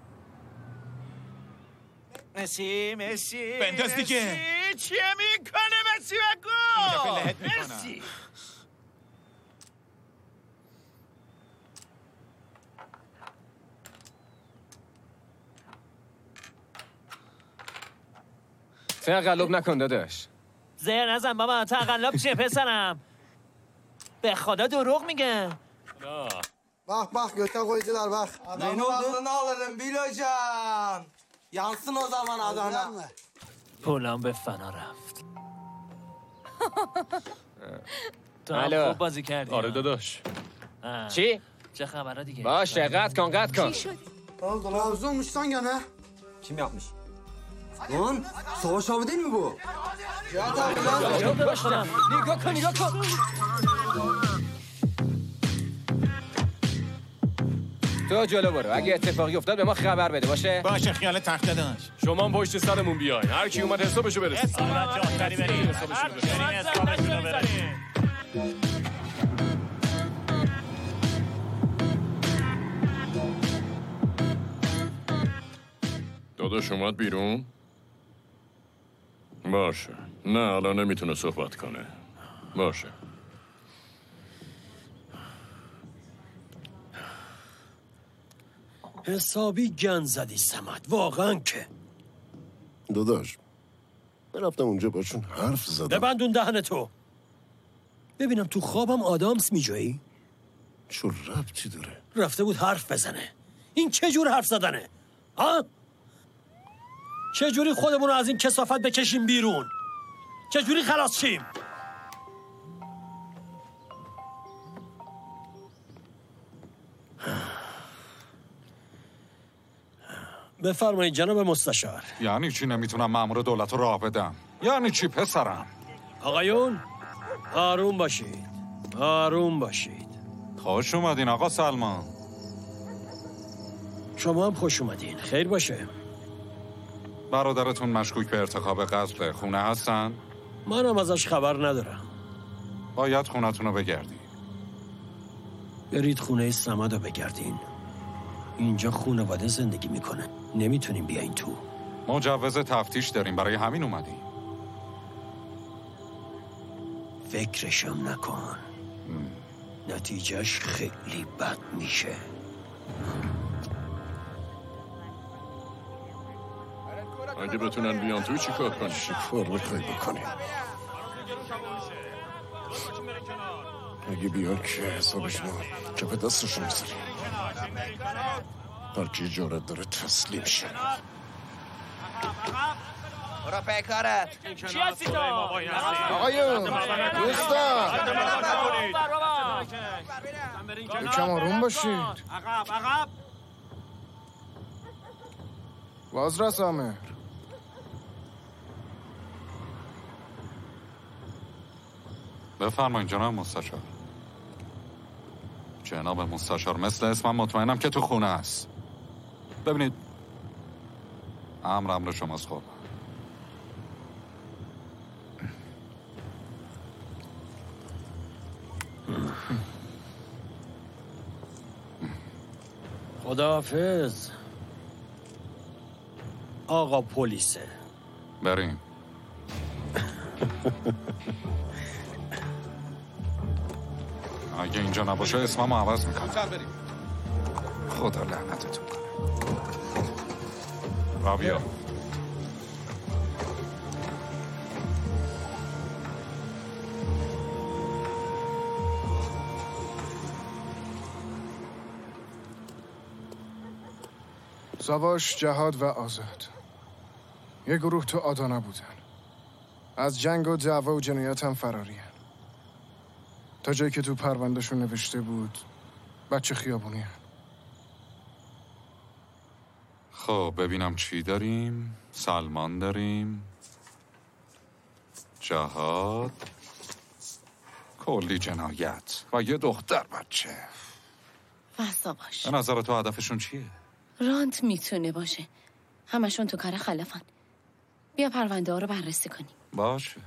S5: مسی
S9: بنداز دیگه.
S5: چیه میکنه مسی بگو مسی.
S7: تقلب نکن داداش.
S17: زهر نزن بابا. تقلب چیه پسرم؟ به خدا دروغ میگه.
S10: Bak göte koydular bak. Adamın aklını alırım Bilocan. Yansın o zaman Adana.
S17: پولم به فنا رفت. تو
S7: الو.
S17: هم خوب بازی کردی.
S2: آره داداش.
S7: چی؟
S17: چه خبره دیگه؟
S7: باشه قطع کن.
S10: Trabzon olmuşsan gene. Kim yapmış? Lan savaş abi değil mi bu? Ya tabii lan.
S7: نگاه کن. تو جلو برو. اگه اتفاقی افتاد به ما خبر بده باشه.
S9: باشه خیال تخته داشت.
S2: شما هم پشت سرمون بیاین. هر کی اومد حسابشو برسید.
S8: جاتری بریم. حسابشو برسید.
S2: داداش اومد بیرون؟ باشه. نه الان نمیتونه صحبت کنه. باشه.
S24: حسابی گن زدی سمت. واقعا که
S23: داداش من رفتم اونجا باشون حرف زدم.
S24: ببندون دهن تو. ببینم تو خوابم آدامس میجایی؟
S23: چه ربطی داره؟
S24: رفته بود حرف بزنه. این چه جور حرف زدنه؟ ها؟ چه جوری خودمون رو از این کثافت بکشیم بیرون؟ چه جوری خلاص شیم؟ بفرمایید جناب مستشار.
S1: یعنی چی نمیتونم مأمور دولت رو راه بدم؟ یعنی چی پسرم؟
S24: آقایون آروم باشید.
S1: خوش اومدین آقا سلمان.
S24: شما هم خوش اومدین. خیر باشه.
S1: برادرتون مشکوک به ارتکاب قتل خونه هستن؟
S24: منم ازش خبر ندارم.
S1: باید خونتون رو بگردین.
S24: برید خونه صمد رو بگردین. اینجا خانواده زندگی میکنه. نمیتونیم بیاین تو.
S1: مجوز تفتیش داریم، برای همین اومدیم.
S24: فکرشم نکن. نتیجهش خیلی بد میشه.
S2: اگه بتونن بیان توی چی کار کنی؟
S23: چی کار میخوای بکنی؟ اگه بیان که حسابشون که به دستشون میذاری. هر کی جارت داره تسلیم شه.
S10: برو پیکارت.
S17: چی هستی تو؟
S21: آقایون دوستان یکم آروم باشید.
S17: عقب
S21: باز را سامر.
S1: بفرمایید جناب مستشار. جناب مستشار مثل اسمم مطمئنم که تو خونه است. ببینید امر شماست. خب
S24: خداحافظ آقا پلیسه.
S1: بریم. اگه اینجا نباشه اسممو عوض میکنم. خدا لعنتتون کنه. رابیا
S21: ساواش، جهاد و آزاد یه گروه تو آدانا بودن. از جنگ و دعوا و جنایت هم فرارین. تا جایی که تو پروندهشون نوشته بود بچه خیابونی هن.
S1: خب ببینم چی داریم. سلمان داریم، جهاد، کلی جنایت و یه دختر بچه.
S22: واسا باش.
S1: به نظر تو هدفشون چیه؟
S22: رانت میتونه باشه. همشون تو کار خلافن. بیا پرونده ها رو بررسی کنیم.
S1: باشه.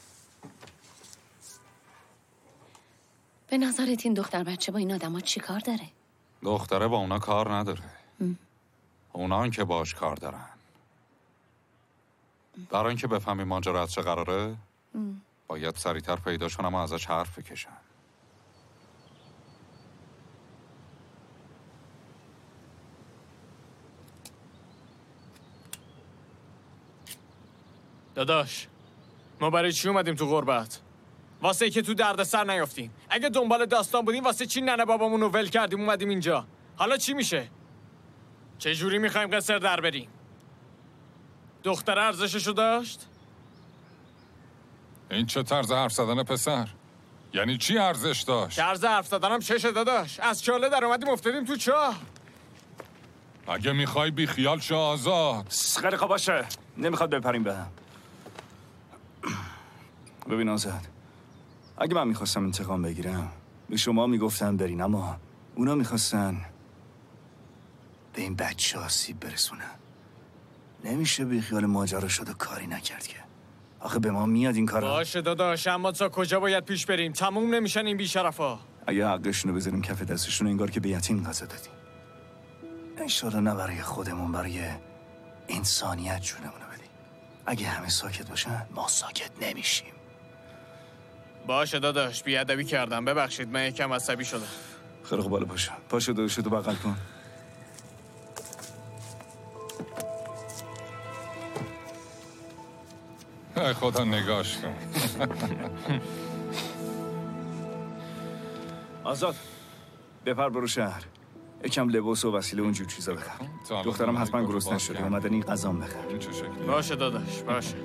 S22: به نظرت این دختر بچه با این آدم ها چی کار داره؟
S1: دختره با اونا کار نداره. اونا که باش کار دارن. برای اینکه بفهمی ماجرا از چه قراره باید سریعتر پیداشون اما ازش حرف بکشن.
S11: داداش ما برای چی اومدیم تو غربت؟ واسه که تو درد سر نیافتیم. اگه دنبال داستان بودیم واسه چی ننه بابامون رو ول کردیم اومدیم اینجا؟ حالا چی میشه؟ چه جوری میخوایم قصر در بریم؟ دختر ارزششو داشت؟
S1: این چه طرز حرف زدن پسر؟ یعنی چی ارزش داشت؟
S11: طرز حرف زدنم چشه داداش؟ از چاله در اومدیم افتادیم تو چاه.
S1: اگه میخوای بی خیال شو آزاد.
S5: خیلی باشه، نمیخواد بپریم به هم. ببین آزاد، اگه من میخواستم انتقام بگیرم به شما میگفتم برین، اما اونا میخواستن به این بچه آسیب برسونن. نمیشه بی خیال ماجرا شد و کاری نکرد که. آخه به ما میاد این کارا.
S11: باشه داداش، اما تا کجا باید پیش بریم؟ تموم نمیشن این بیشرفا.
S5: اگه حقشونو بذاریم کف دستشون انگار که به یتیم غذا دادیم. انشالله نه برای خودمون، برای انسانیت جونمونو بدیم. اگه همه ساکت باشن ما ساکت نمیشیم.
S11: باشه داداش، بیادبی کردم، ببخشید، من یکم عصبی شدم.
S5: خیلی خوب، بالا پاشو داداشتو بغل کن.
S1: ای خدا نگاش کن.
S5: آزاد بپر برو شهر، یکم لباس و وسیله اونجور چیزا بخر. دخترم حتما گرسنه شده، اومدن این غذام بخر.
S11: باشه داداش، باشه.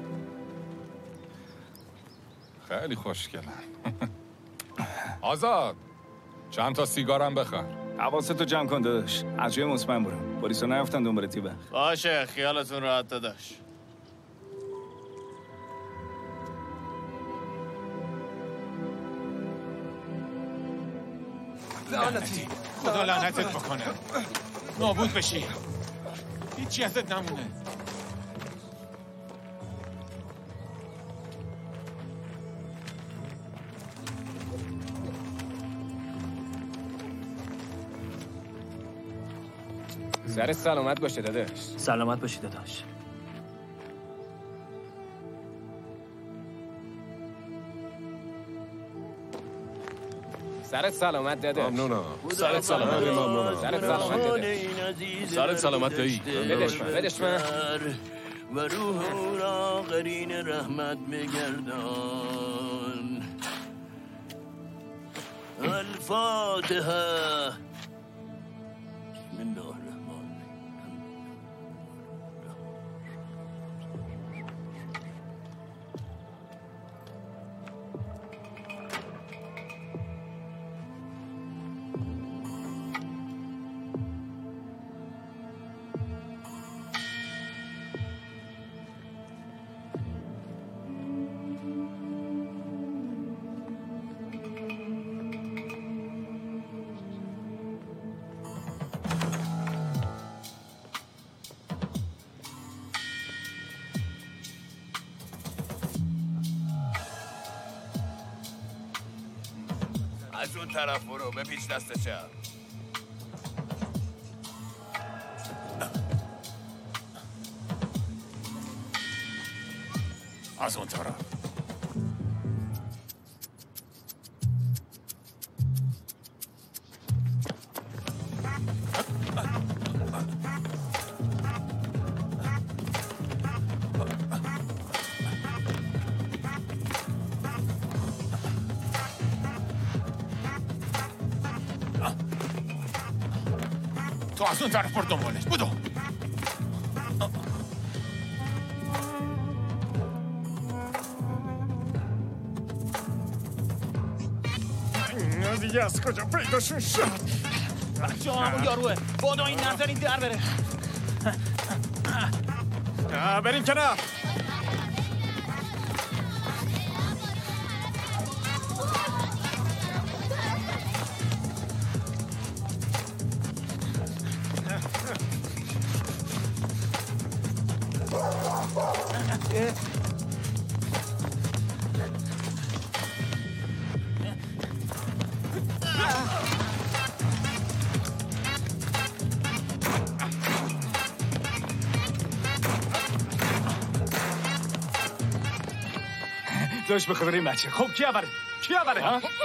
S1: خیلی خوشگلن. آزاد چند تا سیگارم بخر.
S5: حواستو جمع کن داداش، از جای مطمئن برو، پلیسا نیافتن دنبال تیبه.
S11: باشه، خیالتون راحت داداش.
S9: لعنتی، خدا لعنتت بکنه، نابود بشی، هیچی ازت نمونه.
S7: سر سلامت باشه داداش.
S24: سلامت باشی داداش.
S7: سرت سلامت داداش.
S6: ممنونم.
S7: سرت سلامت. سرت سلامت داداش.
S2: سرت سلامت دایی.
S7: بدش من.
S14: و روح را قرین رحمت بگردان. الفاتحه. بسم الله الرحمن الرحیم. از اون طرف برو بپیچ دست چپ.
S8: از اون طرف.
S9: تو از اون طرف برو دنبالش. بدو.
S11: دیگه از کجا پیداشون شد؟
S17: بچه ها همون یاروه. بادو این نظر این در بره.
S11: بریم کنار.
S5: داشت بخبریم بچه. خب کی اوله؟ کی اوله؟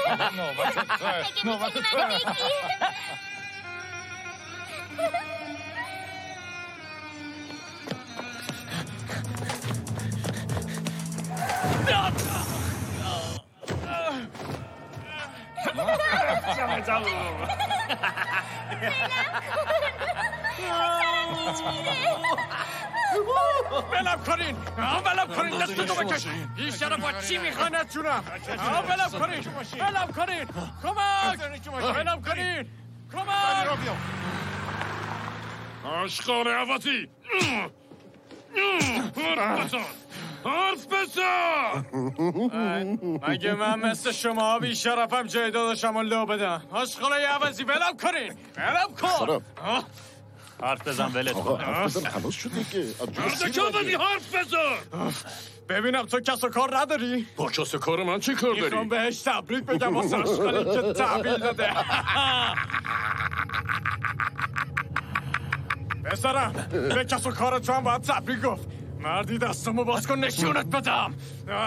S9: نوبت
S11: بلم کنین! بلم کنین! دستتو بکش! این شرفا چی میخواین از جونم؟ بلم کنین! بلم کنین! کمک! بلم کنین! کمک!
S13: آشقار عوضی! حرف بزن!
S11: مگه من مثل شما بی شرفم جای داداشم رو لو بدم؟ آشقار عوضی بلم کنین! بلم کن!
S8: حرف بزن ولت کن.
S23: حرف بزن خلاص شد دیگه.
S13: حرف بزن.
S11: ببینم تو کس و کار نداری؟
S13: با کس و کار من چی کار داری؟
S11: میخوام بهش تبریک بگم واسه آشقالی که تحویل داده. پسرم به کس و کار تو هم باید تبریک گفت. مردی دستمو باز کن نشونت بدم.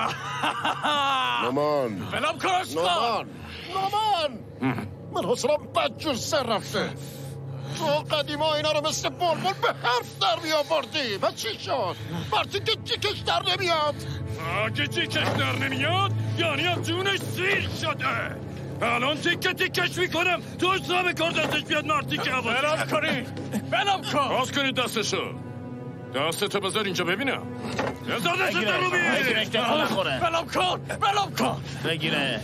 S23: نمان
S11: بلم کن آشقال.
S23: نمان من حسرم بدجور سر رفته. تو قدیما اینا رو مثل بلبل به حرف در می آوردی و چی شد؟ وقتی که جیکش در نمیاد.
S13: اگه جیکش در نمیاد یعنی از جونش سیر شده. الان تیکه تیکش میکنم تو حساب کار دستش بیاد مردی که عوضی.
S11: بلم کنی بلم کن.
S13: باز کنید دستشو. دستتو بذار اینجا ببینم. بذار دستتو رو بیر.
S11: بلم کن بلم کن.
S8: بگیره.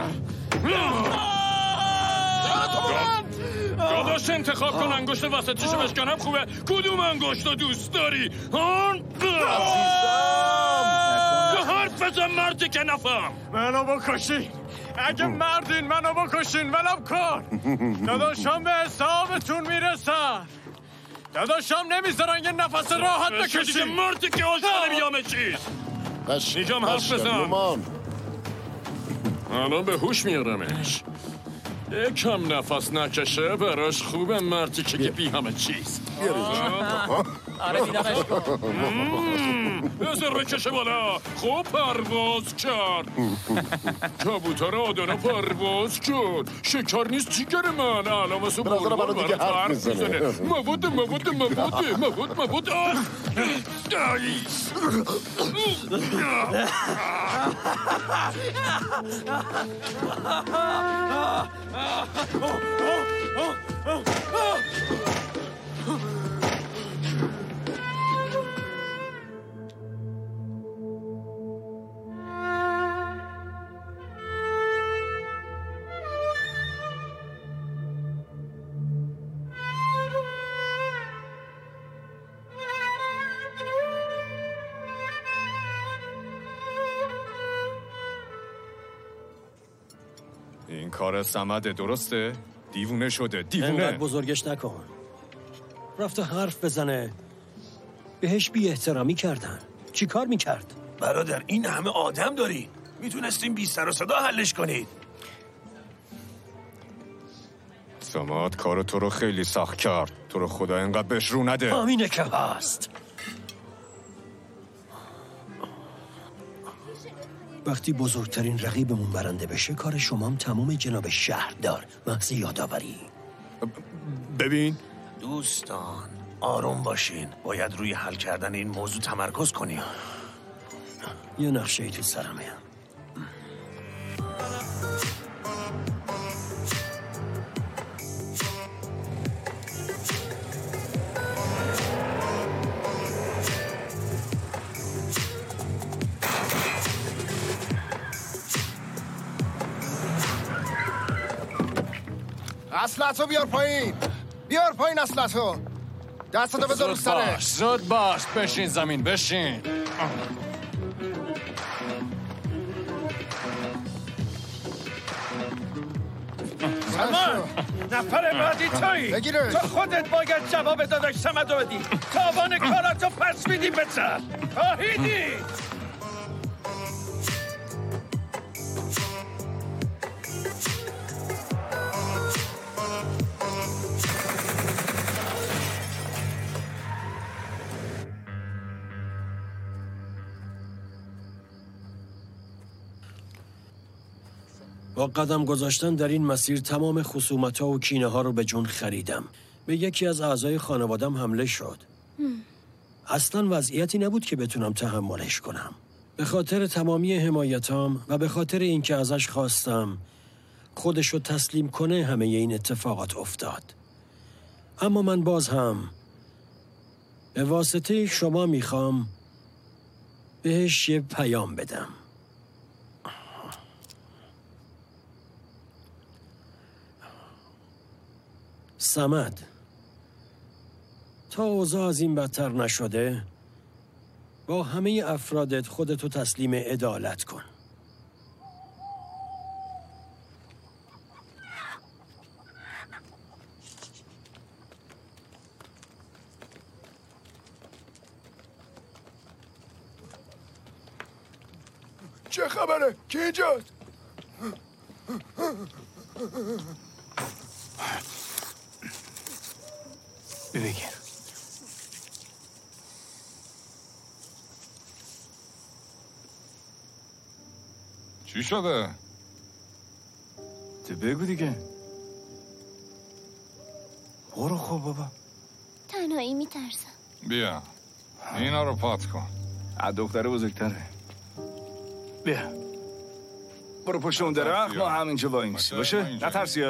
S13: داداش انتخاب کن انگشت وسطیشو بشکنم خوبه. کدوم انگشت رو دوست داری؟ آن تو حرف بزن مردی که نفهم.
S11: منو بکشین. اگه مردین منو بکشین ولم کن. داداشم به حسابتون میرسن. داداشم نمیذارن یه نفس راحت بکشین.
S13: مردی که آشقاله بیامه چیز میگم حرف بزن. الان به هوش میارمش. یکم نفس نکشه براش خوبه مردی که بی همه چیز.
S17: آره دیدمش کن.
S13: بذار بکشه بالا. خوب پرواز کرد. کبوتر آدانه پرواز کرد. شکر نیست جیگر من. الان واسه بلبل برات حرف میزنه. مبود
S11: این کار صمده درسته؟ دیوونه شده دیوونه.
S24: اینقدر بزرگش نکن. رفته حرف بزنه. بهش بی احترامی کردن. چی کار میکرد؟ برادر این همه آدم داری. میتونستیم بی سر و صدا حلش کنید.
S6: سماد کار تو رو خیلی سخت کرد. تو رو خدا اینقدر بهش رو نده.
S24: همینه که هست. وقتی بزرگترین رقیبمون برنده بشه کار شمام تمام جناب شهردار. محض یادآوری.
S6: ببین
S24: دوستان آروم باشین. باید روی حل کردن این موضوع تمرکز کنیم. یه نقشه تو سرمه.
S23: اصلتو بیار پایین. بیار پایین اصلتو. دستتو بذار رو سرش.
S2: زود باش. بشین زمین بشین.
S24: سلمان نفر بعدی تویی.
S23: بگیرش.
S24: تو خودت باید جواب داداش سمدو بدی. تاوان کاراتو پس میدی بسر. فاهیدی. با قدم گذاشتن در این مسیر تمام خصومت‌ها و کینه‌ها رو به جون خریدم. به یکی از اعضای خانوادم حمله شد. اصلا وضعیتی نبود که بتونم تحملش کنم. به خاطر تمامی حمایتام و به خاطر اینکه ازش خواستم خودش رو تسلیم کنه همه این اتفاقات افتاد. اما من باز هم به واسطه شما میخوام بهش یه پیام بدم. سمد، تا اوضاع از این بدتر نشده با همه افرادت خودتو تسلیم عدالت کن.
S23: چه خبره؟ کی اینجاست؟
S5: بگیر.
S1: چی شده؟
S5: تو بگو دیگه. برو خب بابا.
S12: تنهایی میترسم.
S1: بیا اینا رو پات کن.
S5: از دختره بزرگتره. بیا برو پشت اون درخت ما همینجا وایمیسی باشه؟ نترسیه.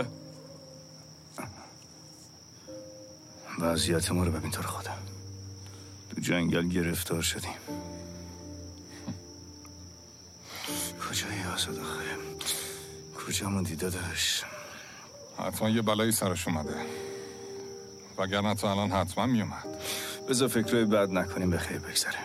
S5: وضعیت ما رو ببین تو رو خدا. تو جنگل گرفتار شدیم. کجایی آزاد آخه؟ کجا موندی داداش؟
S1: حتما یه بلایی سرش اومده وگرنه تو الان حتما میومد.
S5: بذار فکرهای بد نکنیم به خیر بگذره.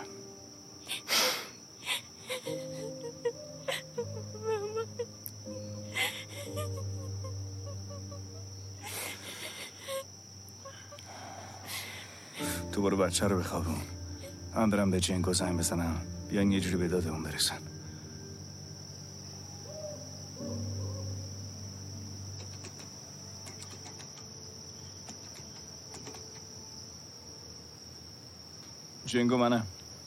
S5: تو برو بچه رو بخوابون. من برم به جنگو زنگ بزنم بیان یه جوری به داد اون برسن. جنگو منم.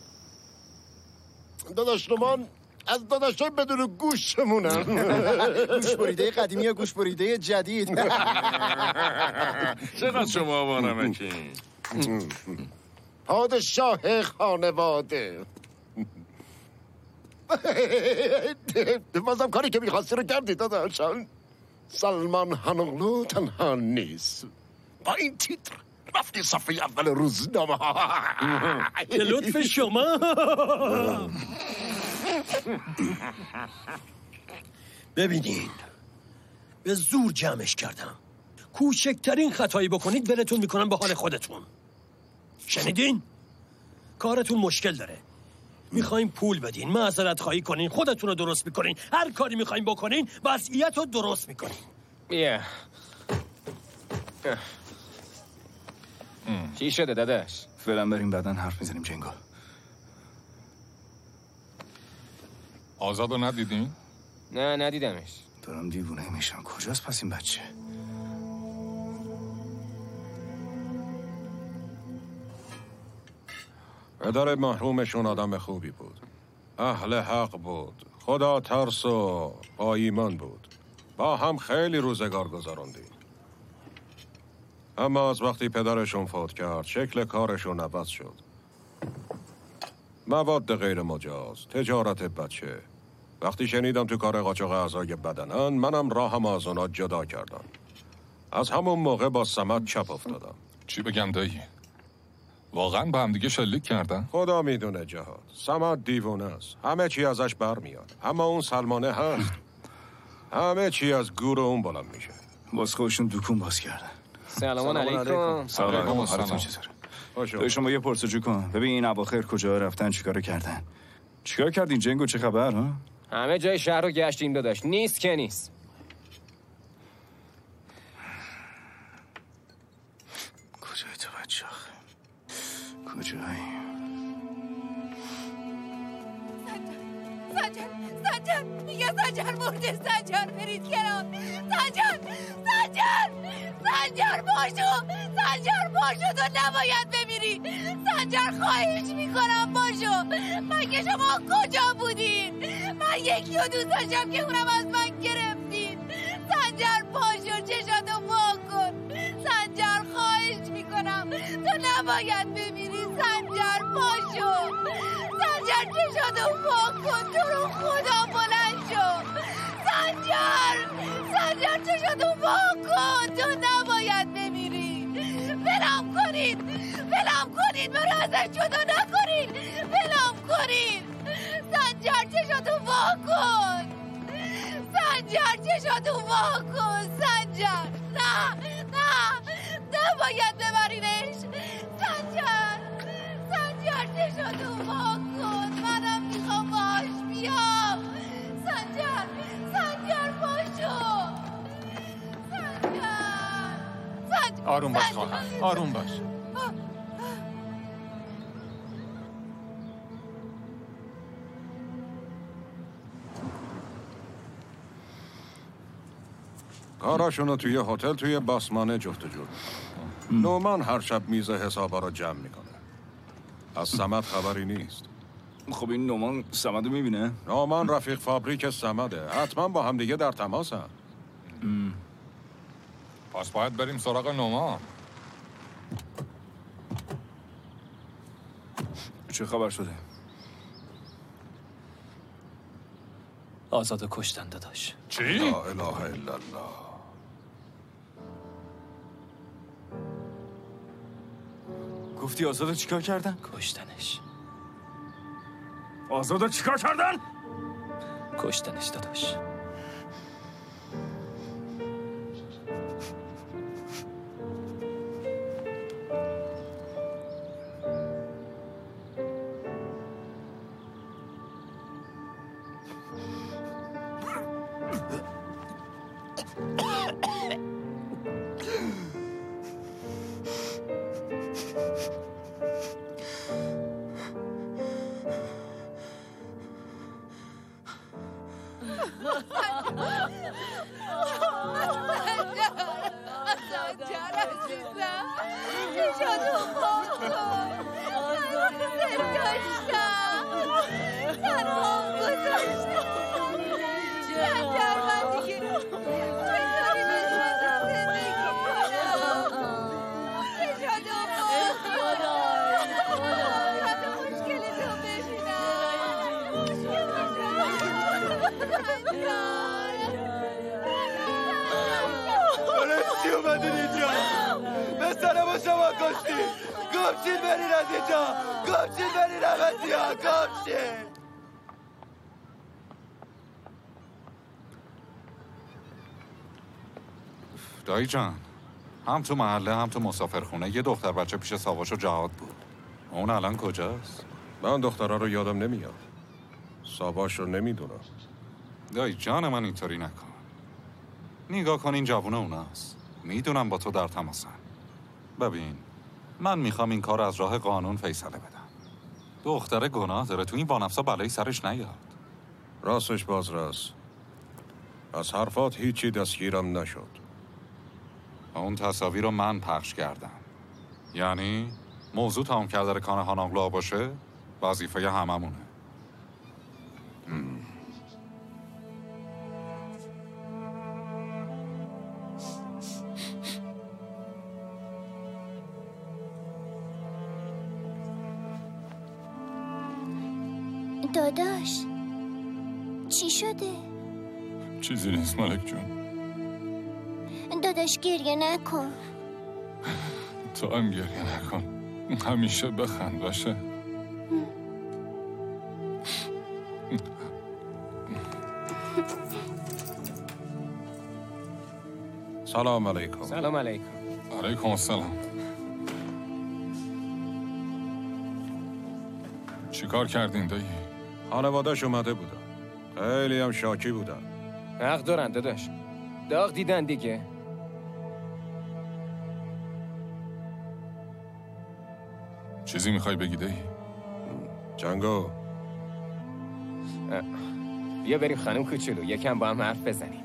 S23: داداش نمان از داداشای بدون گوشمونن.
S10: گوش بریده قدیمی یا گوش بریده جدید؟
S13: چقدر شما آوانمکی؟
S23: پادشاه خانواده. بازم کاری که میخواستی رو کردی داداشان. سلمان هانوغلو تنها نیست. با این تیتر رفتی صفحه اول روزنامه ها.
S24: به لطف شما. ببینین به زور جمعش کردم. کوچکترین خطایی بکنید براتون میکنم به حال خودتون. شنیدین؟ کارتون مشکل داره. میخواین پول بدین، معذرت خواهی کنین، خودتون رو درست میکنین، هر کاری میخواین بکنین وضعیت رو درست میکنین.
S7: چی شده داداش؟
S5: فعلا بریم بعداً حرف میزنیم جنگو.
S1: آزادو ندیدین؟
S7: نه ندیدمش.
S5: دارم دیوونه میشم. کجاست پس این بچه؟
S6: پدر محرومشون آدم خوبی بود. اهل حق بود. خدا ترس و با ایمان بود. با هم خیلی روزگار گذراندیم. اما از وقتی پدرشون فوت کرد شکل کارشون عوض شد. مواد غیر مجاز، تجارت بچه. وقتی شنیدم تو کار قاچاق اعضای بدنن، منم راهم از اونا جدا کردم. از همون موقع با صمد چپ افتادم.
S1: چی بگم دایی؟ واقعا با هم دیگه شلیک کردن؟
S6: خدا میدونه جهاد. صمد دیوونه است. همه چی ازش برمیاد. اما اون سلمانه هست. همه چی از گور اون بلند میشه.
S5: باز خودشون دکون باز کردن.
S7: سلام علیکم.
S5: سلام. حالتون چطوره؟ تو شما یه پرسجو کن. ببین این اواخر کجا رفتن، چیکار کردن؟ چیکار کردین جنگو؟ چه خبر ها؟
S7: همه جای شهر رو گشتیم داداش. نیست که نیست.
S5: کجای تو بچه آخه؟ کجایی؟
S12: سنجر میگه سنجر مرده. سنجر برید کنار. سنجر باشو تو نباید بمیری. سنجر خواهش میکنم باشو. مگه شما کجا بودین؟ من یکی رو دوست داشتم که اونم از من گرفتین. سنجر باشو چشاتو وا کن. سنجر خواهش میکنم تو نباید بمیری. سنجر باشو. سنجر چشاتو وا کن. تو رو خدا بلند شو. سنجر چشاتو وا کن. تو نباید بمیری. ولم کنید منو ازش جدا نکنید. ولم کنید. سنجر چشاتو وا کن. سنجر نه نباید ببرینش. سنجر چشاتو وا کن. منم میخوام باش بیام. سنجر باشو. سنجر
S9: آروم باش خواهم. آروم باش.
S6: کاراشونو توی هتل توی باسمانه جفتجور میکنه. نومان هر شب میز حسابا رو جمع میکنه. از صمد خبری نیست.
S5: خب این نومان صمدو میبینه؟
S6: نومان رفیق فابریک صمده. حتما با هم دیگه در تماسن.
S1: پس باید بریم سراغ نومان.
S5: چه خبر شده؟
S19: آزادو کشتن داداش.
S1: چی؟
S6: لا اله الا الله.
S5: گفتی آزادو چیکار کردن؟
S19: کشتنش.
S5: آزادو چیکار کردن؟
S19: کشتنش داداش.
S1: دایی جان، هم تو محله هم تو مسافرخونه یه دختر بچه پیش ساواش و جهاد بود. اون الان کجاست؟
S6: من دخترها رو یادم نمیاد. ساواش رو نمیدونم.
S1: دایی جان من اینطوری نکن. نگاه کن این جوونه اوناست. میدونم با تو در تماسن. ببین، من میخوام این کار از راه قانون فیصله بدم. دختر گناه داره، تو این بانفسا بلایی سرش نیاد.
S6: راستش باز راست. از حرفات هیچی دستگیرم نشد.
S1: اون تصاویر رو من پخش کردم. یعنی موضوع تمام کردن کان هانانگلوآ باشه وظیفه هممونه.
S15: داداش چی شده؟
S13: چیزی نیست ملک جون.
S15: داداش گریه نکن.
S13: تو هم گریه نکن. همیشه بخند باشه.
S6: سلام علیکم.
S7: سلام علیکم.
S13: علیکم السلام. چی کار کردین دایی؟
S6: خانواده‌اش اومده بودن. خیلی هم شاکی بودن.
S7: حق دارن داداش. داغ دیدن دیگه.
S13: چیزی میخوای بگی دایی؟
S6: جنگو
S7: بیا بریم خانم کوچولو یکم با هم حرف بزنیم.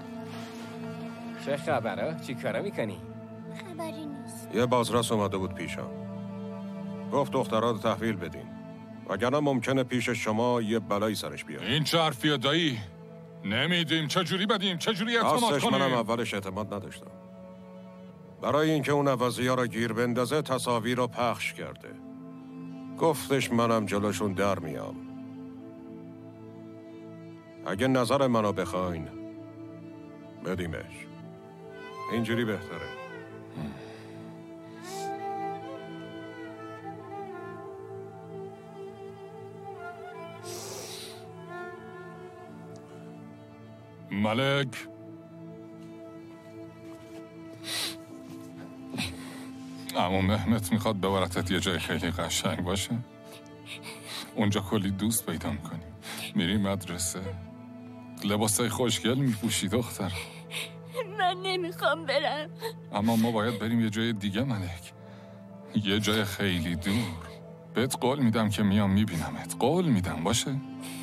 S7: چه خبره؟ چی کارا میکنی؟
S15: خبری نیست.
S6: یه بازرس اومده بود پیشم. گفت دخترها رو تحویل بدین. وگرنه ممکنه پیش شما یه بلایی سرش بیاد.
S13: این چه حرفیه دایی؟ نمیدیم چجوری بدیم؟ چجوری اعتماد کنیم؟
S6: راستش منم اولش اعتماد نداشتم. برای اینکه اون عوضی‌ها را گیر بندازه تصاویر رو پخش کرده. گفتش منم جلوشون در میام. اگه نظر منو بخواین بدیمش. اینجوری بهتره.
S13: ملک عمو مهمت میخواد ببرتت یه جای خیلی قشنگ باشه. اونجا کلی دوست پیدا میکنی. میری مدرسه لباسای خوشگل میپوشی دختر.
S15: من نمیخوام برم.
S13: اما ما باید بریم یه جای دیگه ملک. یه جای خیلی دور. بهت قول میدم که میام میبینمت. قول میدم باشه؟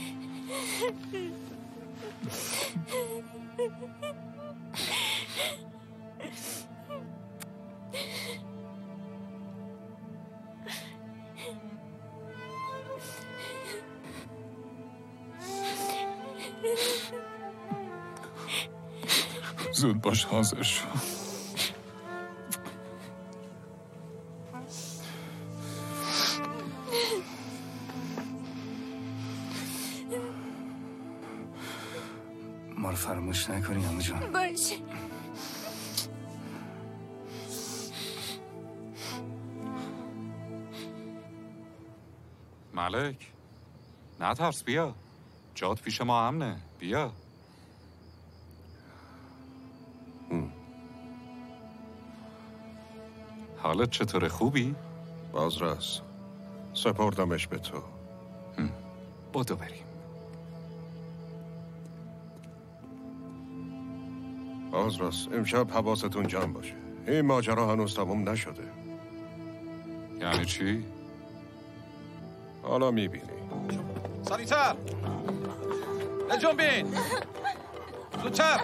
S13: زود باش حاضر شو.
S5: ما رو فراموش نکنی عمو جان.
S15: باشه.
S1: ملک نترس بیا. جات پیش ما امنه. بیا. حالت چطوره؟ خوبی؟
S6: بازرس سپردمش به تو.
S1: بدو بریم.
S6: بازرس امشب حواستون جمع باشه. این ماجرا هنوز تموم نشده.
S1: یعنی چی؟
S6: حالا میبینی.
S16: سریعتر نجنبین. زودتر.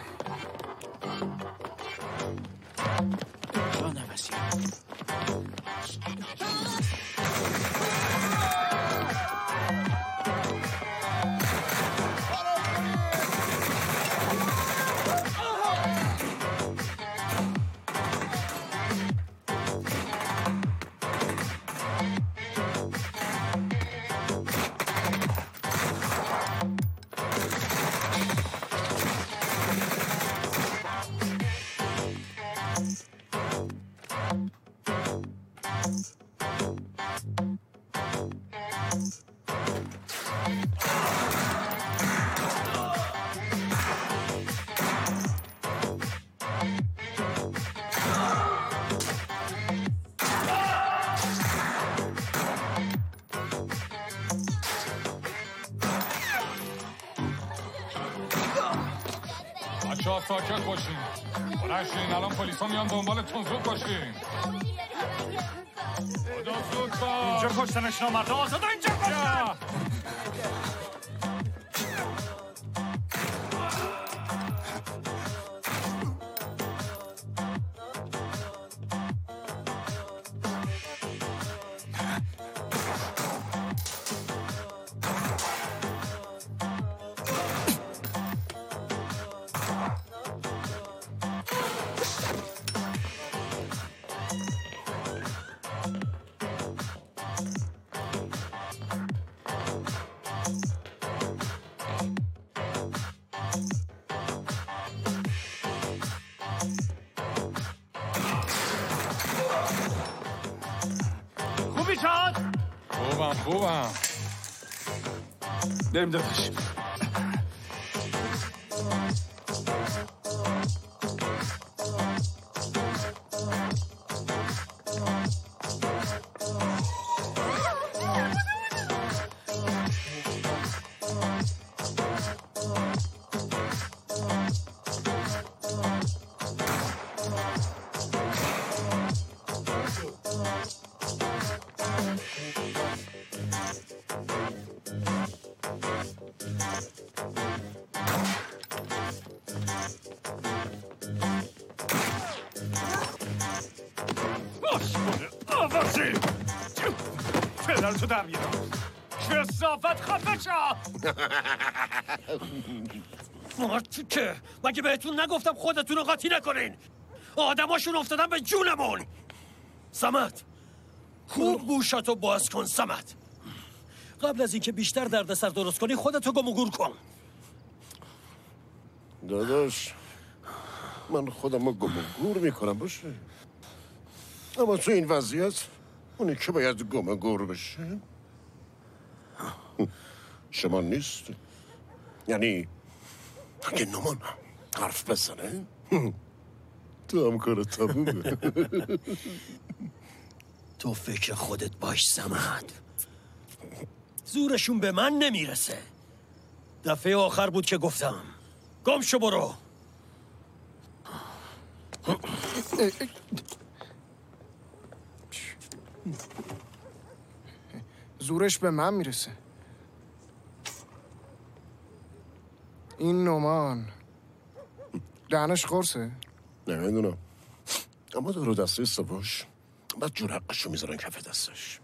S13: بچه‌ها ساکت باشین. بلند شین. الان پلیسا میان دنبالتون. زود باشین. خدا زود باش.
S8: اینجا کشتنش نامردا. آزادا اینجا کشتن.
S13: خوبم
S5: بریم داداش.
S11: پدرتو در میارم. کثافت خفه شو.
S24: مارچی که مگه بهتون نگفتم خودتون رو قاطی نکنین؟ آدماشون افتادن به جونمون. صمد خوب گوشاتو باز کن صمد. قبل از اینکه بیشتر دردسر درست کنی خودتو گم و گور کن.
S23: داداش من خودم رو گم و گور میکنم باشه، اما تو این وضعیت اونی که باید گم و گور بشه شما نیست. یعنی اگه نمان حرف بزنه تو هم کار تمومه.
S24: تو فکر خودت باش صمد، زورشون به من نمیرسه. دفعه آخر بود که گفتم گم شو برو.
S21: زورش به من میرسه. این نومان دهنش قرصه؟
S23: نمیدونم، اما دارو دسته سواش بعد جور حقشو میذارن کف دستش.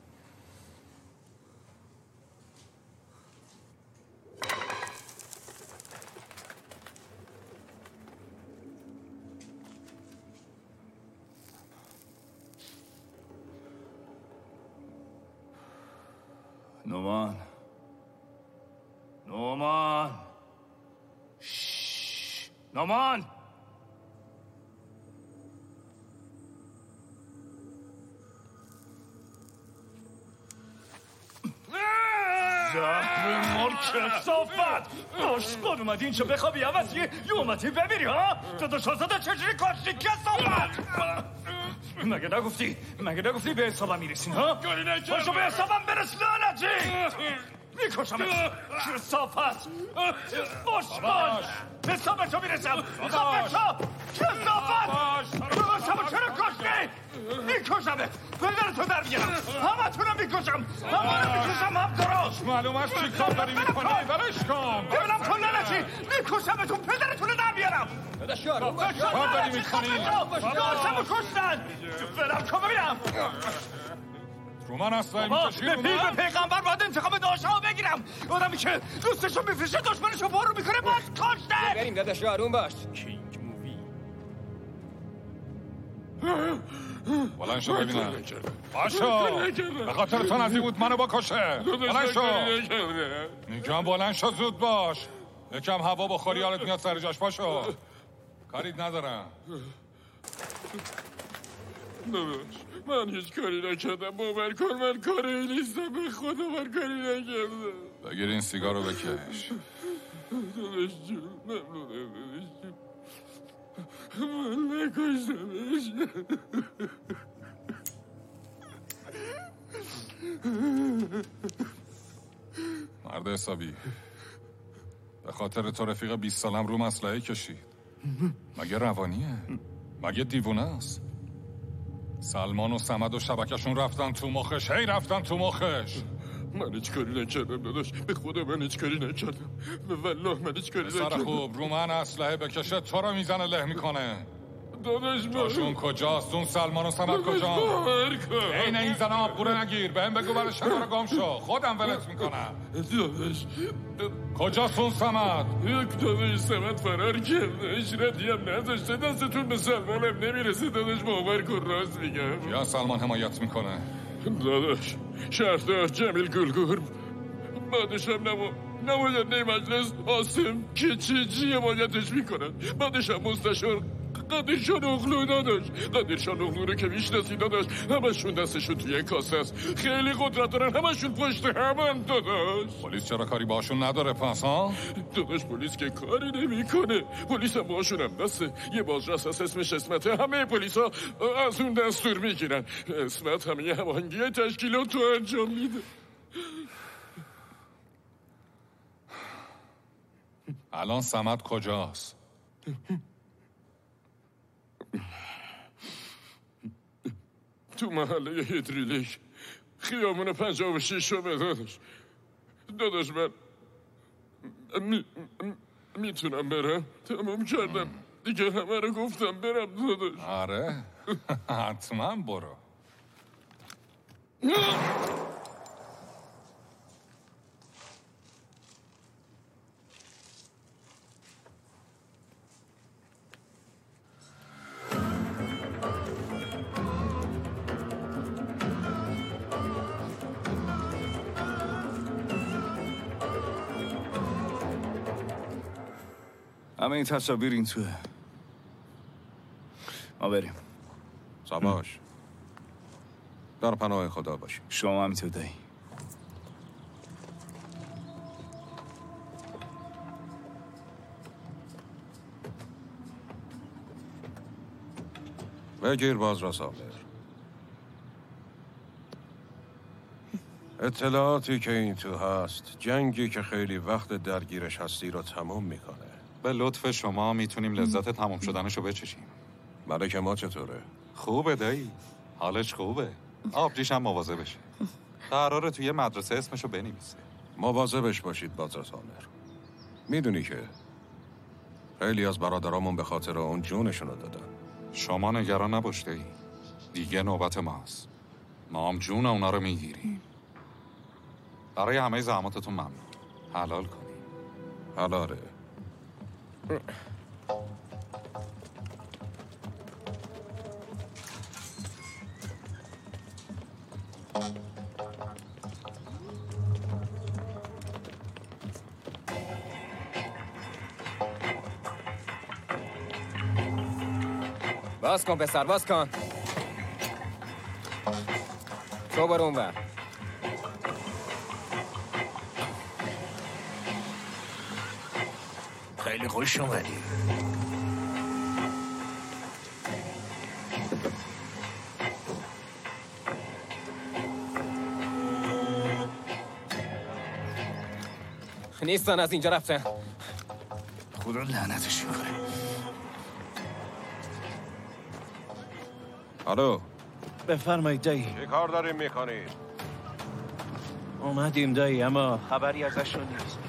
S5: نومان شش. نومان زهر مار کثافت. آشقان اومدی اینجا بخوابی عوضی یه اومدی بمیری ها؟ داداش آزاده چجوری کاشتی کثافت؟ مگه نگفتی به حسابم میرسین ها؟ باشو به حسابم برس لعنتی. میکشمت کثافت. باش به حسابشو میرسم. کثافت حسابو چرا کاشتی؟ میکشمت. پدرتو در میارم. همه تونم میکشم. هم درست.
S13: معلوم است چی کار داری میکنی. برش کن.
S5: ببینم کن لعنتی. میکشمتون پدرتونو در میارم.
S13: کار داری میکنی.
S5: داشتمو کشتن. برم کن ببینم.
S13: رومان اصلا میکشی رومان؟
S5: به پیغمبر باید انتقام داشتمو بگیرم. آدمی که دوستشو میفرشه دشمنشو برو میکنه باز کشته.
S7: بریم داداش آروم باش.
S13: بلند شو ببینم. باشو به خاطر تو نزدیک بود منو بکشه. بلند شو. میگم بلند شو زود باش. یکم هوا بخوری حالت میاد سر جاش. باشو کاریت ندارم.
S23: من هیچ کاری نکردم. باور کن من کاری نیستم. به خدا من کاری نکردم.
S13: بگیر این سیگار رو بکش.
S23: داداش جون ممنونم داداش جون. من نکشتمش.
S13: مرد حسابی به خاطر تو رفیق 20 سالم رو مسئله کشید. مگه روانیه؟ مگه دیوونه است؟ سلمان و صمد و شبکشون رفتن تو مخش. هی رفتن تو مخش.
S23: من هیچ کاری نکردم داداش. به خدا من هیچ کاری نکردم. به والله من هیچ کاری نکردم.
S13: سر خوب رو من اسلحه بکشه تو رو میزنه له میکنه.
S23: داداش
S13: جاشون کجاست؟ اون سلمان و صمد کجا؟ این این زن آبگوره نگیر. بهم بگو برای شما رو گم شو. خودم ولت میکنم.
S23: داداش
S13: کجاست اون صمد؟
S23: یک داداش صمد فرار کرده. اشرتی هم نداشته. دستتون به سلمانم نمیرسه داداش. باور کن راست میگم.
S13: یا سلمان حمایت میکنه؟
S23: داداش شهردار جمیل گلگرم بعدش هم نماینده مجلس آسم که چی حمایتش میکنن. بعدش هم مستشار
S13: قدیرشان اغلو داداش. قدیرشان اغلو رو که میشناسی داداش، همشون دستشون توی کاسه است. خیلی قدرت دارن، همشون پشت همن داداش. پلیس چرا کاری باشون نداره پس ها؟ داداش پلیس که کاری نمیکنه. پلیس هم باشون هم دسته. یه بازرس هست اسمش اسمته. همه پلیس ها از اون دستور میگیرن. اسمت همه هماهنگی تشکیلات رو انجام میده. الان صمد کجاست؟ تو محله هیدریلیک خیابون 56 رو داداش. داداش من میتونم برم؟ تمام کردم دیگه، همه رو گفتم برم داداش. آره حتما برو.
S5: همه این تصاویر این توه. ما بریم.
S6: سباش در پناه خدا باشی.
S5: شما هم تو دایی.
S6: بگیر بازرس آمر. اطلاعاتی که این تو هست جنگی که خیلی وقت درگیرش هستی رو تموم میکنه.
S1: به لطف شما میتونیم لذت تمام شدنشو بچشیم.
S6: ملک ما چطوره؟
S1: خوبه دایی، حالش خوبه. آبجیش هم مواظبشه. قراره توی مدرسه اسمشو بنویسه.
S6: مواظبش باشید بازرس آمر. میدونی که خیلی از برادرامون به خاطر اون جونشونو دادن.
S1: شما نگران نباش دایی، دیگه نوبت ماست. ما هم جون اونا رو میگیریم. برای همه زحماتتون ممنون. حلال کنی.
S6: حلاله.
S7: باز کن پسر، باز کن. تو برو اونور.
S24: خیلی خوش اومدی.
S7: نیستن، از اینجا رفتن.
S5: خدا لعنتش کنه.
S6: الو
S17: بفرمایید دایی.
S6: چه کار داریم میکنید؟
S17: اومدیم دایی، اما خبری ازشون نیست.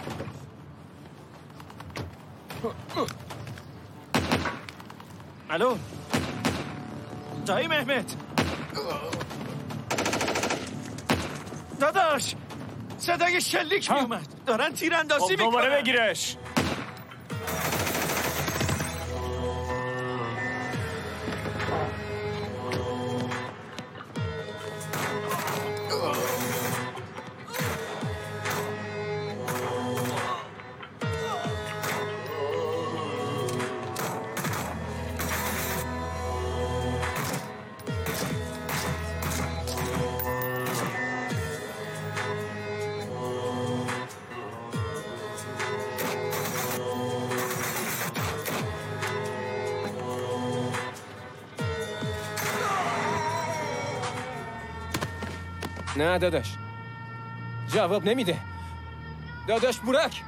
S17: الو دایی مهمت. داداش صدای شلیک میومد، دارن تیراندازی میکنن.
S11: دوباره بگیرش.
S7: نه داداش، جواب نمیده. داداش بورک،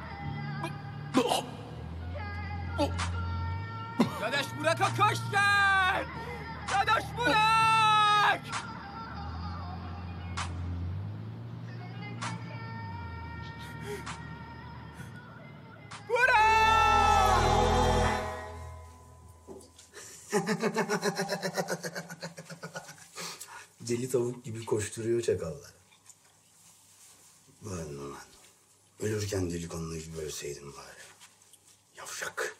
S7: داداش بورک ها کشتن. داداش بورک.
S10: Deli tavuk gibi koşturuyor çakallar. Ben ulan. Ölürken delikanlı gibi ölseydim bari. Yavşak.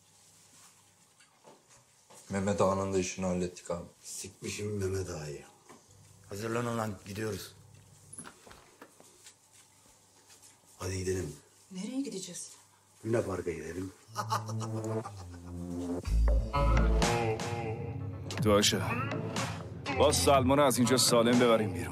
S3: Mehmet Ağa'nın da işini hallettik abi.
S10: Sikmişim Mehmet Ağa'yı. Hazırlan ulan, gidiyoruz. Hadi gidelim.
S4: Nereye gideceğiz?
S10: Luna Park'a gidelim.
S5: باشه. با سلمان از اینجا سالم ببریم بیرون.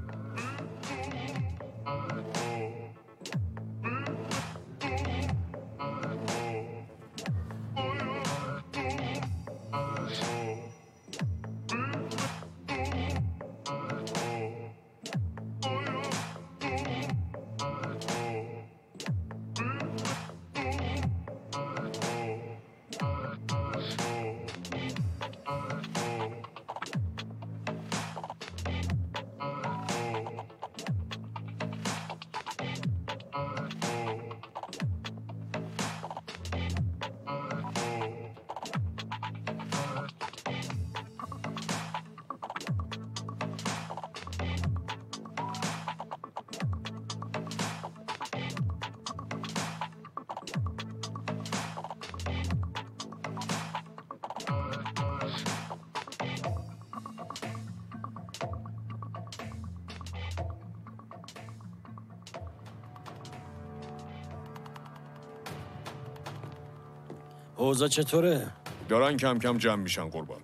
S24: اوضاع چطوره؟
S2: دارن کم کم جمع میشن قربان.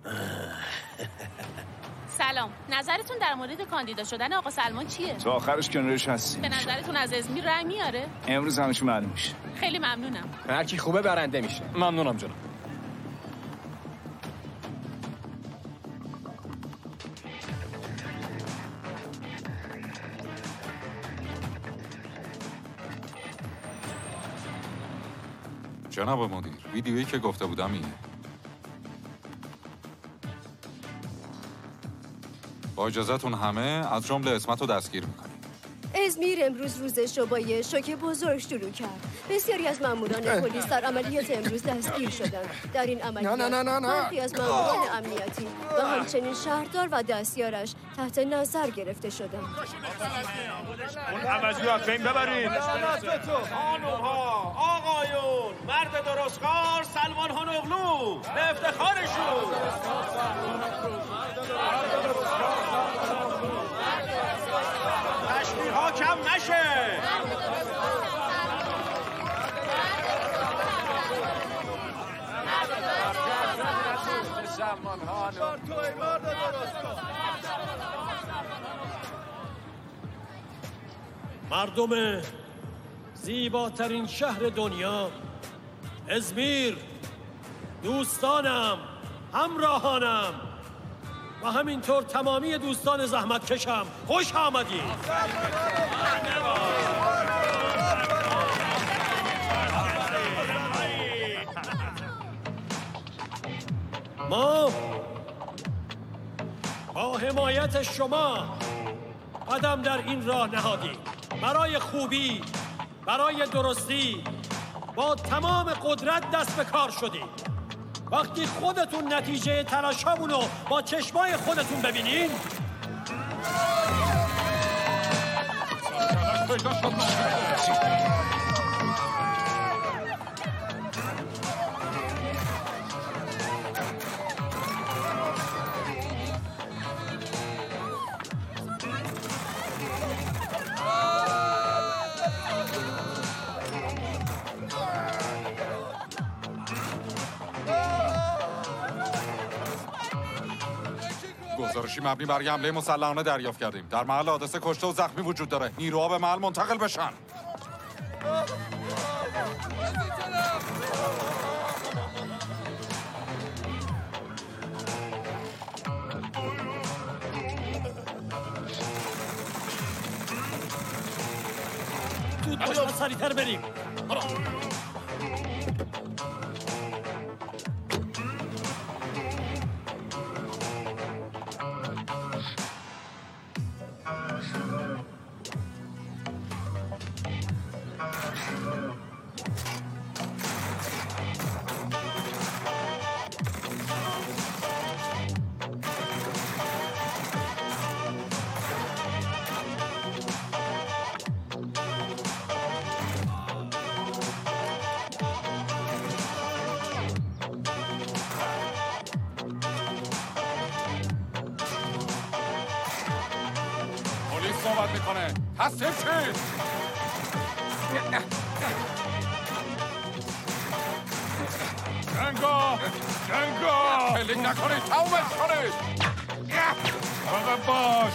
S4: سلام، نظرتون در مورد کاندیدا شدن آقا سلمان چیه؟
S5: تا آخرش کنارش هستیم.
S4: به نظرتون از ازمیر رای میاره؟
S5: امروز همش معلوم میشه.
S4: خیلی ممنونم.
S7: هر کی خوبه برنده میشه.
S2: ممنونم جناب.
S1: جناب مدیر، ویدیویی که گفته بودم اینه. با اجازهتون همه از جمله اسمت رو دستگیر میکنیم.
S18: ازمیر امروز روزش رو با یه شوک بزرگ شروع کرد. بسیاری از ماموران پلیس در عملیات امروز دستگیر شدند. در این عملیات برخی از ماموران امنیتی و همچنین شهردار و دستیارش تحت نظر گرفته شدند.
S20: اون عوضی رو از بین ببرید. خانوم‌ها، آقایون، مرد درستکار سلمان هانوغلو به افتخارشون. تشبیه‌ها کم نشه.
S24: مردم زیباترین شهر دنیا، ازمیر، دوستانم، همراهانم و همینطور تمامی دوستان زحمتکشم، خوش آمدید. ما با حمایت شما قدم در این راه نهادیم. برای خوبی، برای درستی با تمام قدرت دست به کار شدیم. وقتی خودتون نتیجه تلاشامونو با چشمای خودتون ببینین
S1: گزارشی مبنی بر حمله مسلحانه دریافت کردیم. در محل حادثه کشته و زخمی وجود داره. نیروها به محل منتقل بشن.
S24: زود باش، سریع‌تر بریم.
S1: صحبت میکنه. تصدیب شید.
S13: جنگو شلیک نکنید تمومش کنید مراقب باش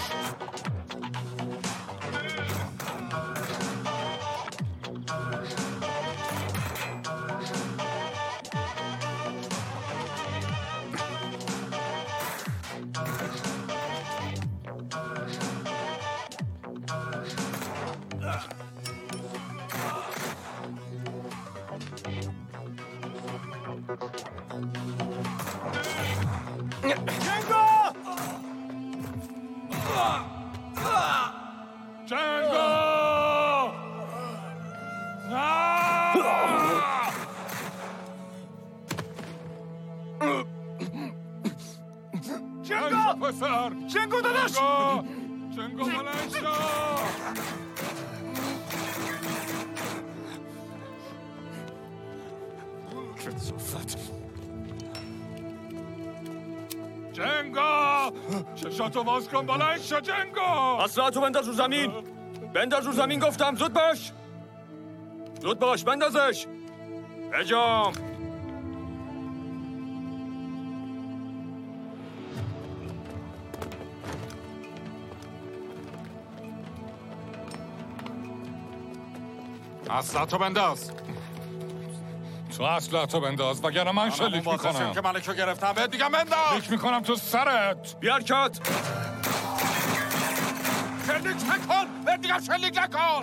S11: جنگو داداش
S13: جنگو بلند شو جنگو چشاتو باز کن بلند شو جنگو
S11: اسلحه‌تو بنداز رو زمین بنداز رو زمین گفتم زود باش بندازش بجام
S1: اسلحه‌تو بنداز
S13: تو اسلحه‌تو بنداز وگرنه من شلیک میکنم
S1: که ملکو گرفتم بهت دیگه بنداز
S13: شلیک میکنم تو سرت
S11: بیار کات
S1: شلیک نکن بهت دیگه شلیک نکن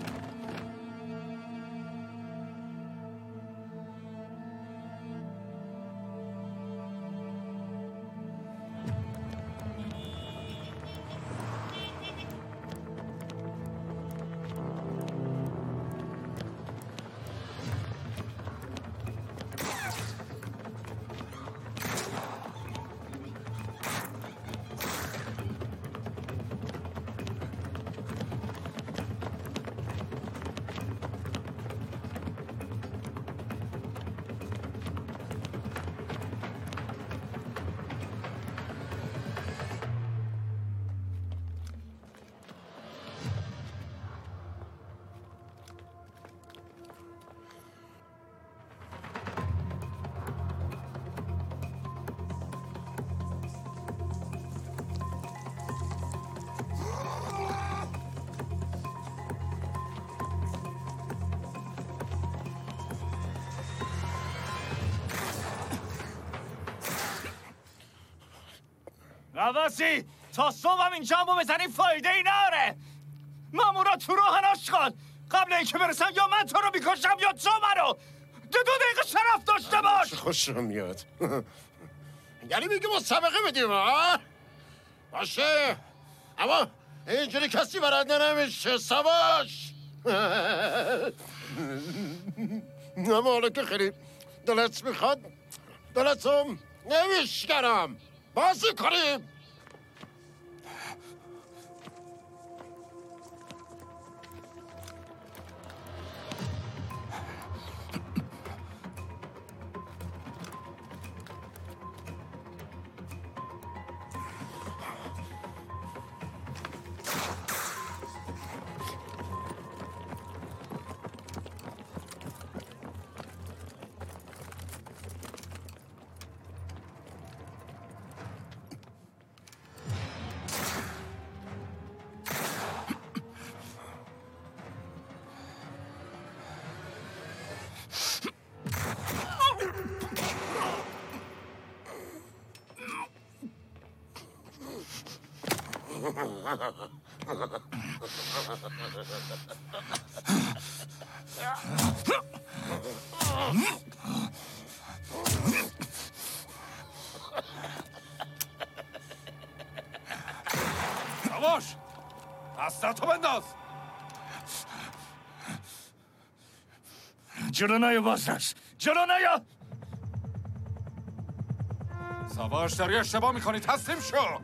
S17: عباسی تا صبح هم اینجا همو بزنی فایده ای ناره مامورا تو راه آشغال قبل اینکه برسن یا من تو رو میکشم یا تو منو دو دقیقه شرف داشته باش
S23: خوشم میاد یعنی میگه ما سابقه بدیم ها باشه اما اینجوری کسی برنده نمیشه سواش اما حالا که خیلی دلت میخواد دلتم نمیشگرم بازی کنیم
S1: سواش اسلحه‌تو بنداز
S17: جلو نیا بازرس جلو نیا
S1: سواش داری اشتباه میکنی تسلیم شو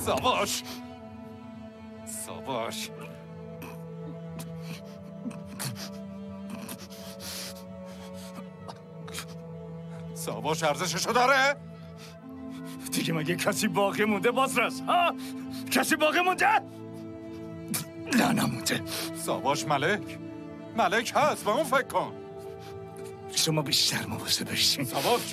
S1: ساواش ساواش ساواش ارزششو داره؟
S17: دیگه مگه کسی باقی مونده بازرس؟ ها؟ کسی باقی مونده؟ نه نمونده.
S1: ساواش ملک هست به اون فکر کن.
S17: شما بیشتر مواظب باشین.
S1: ساواش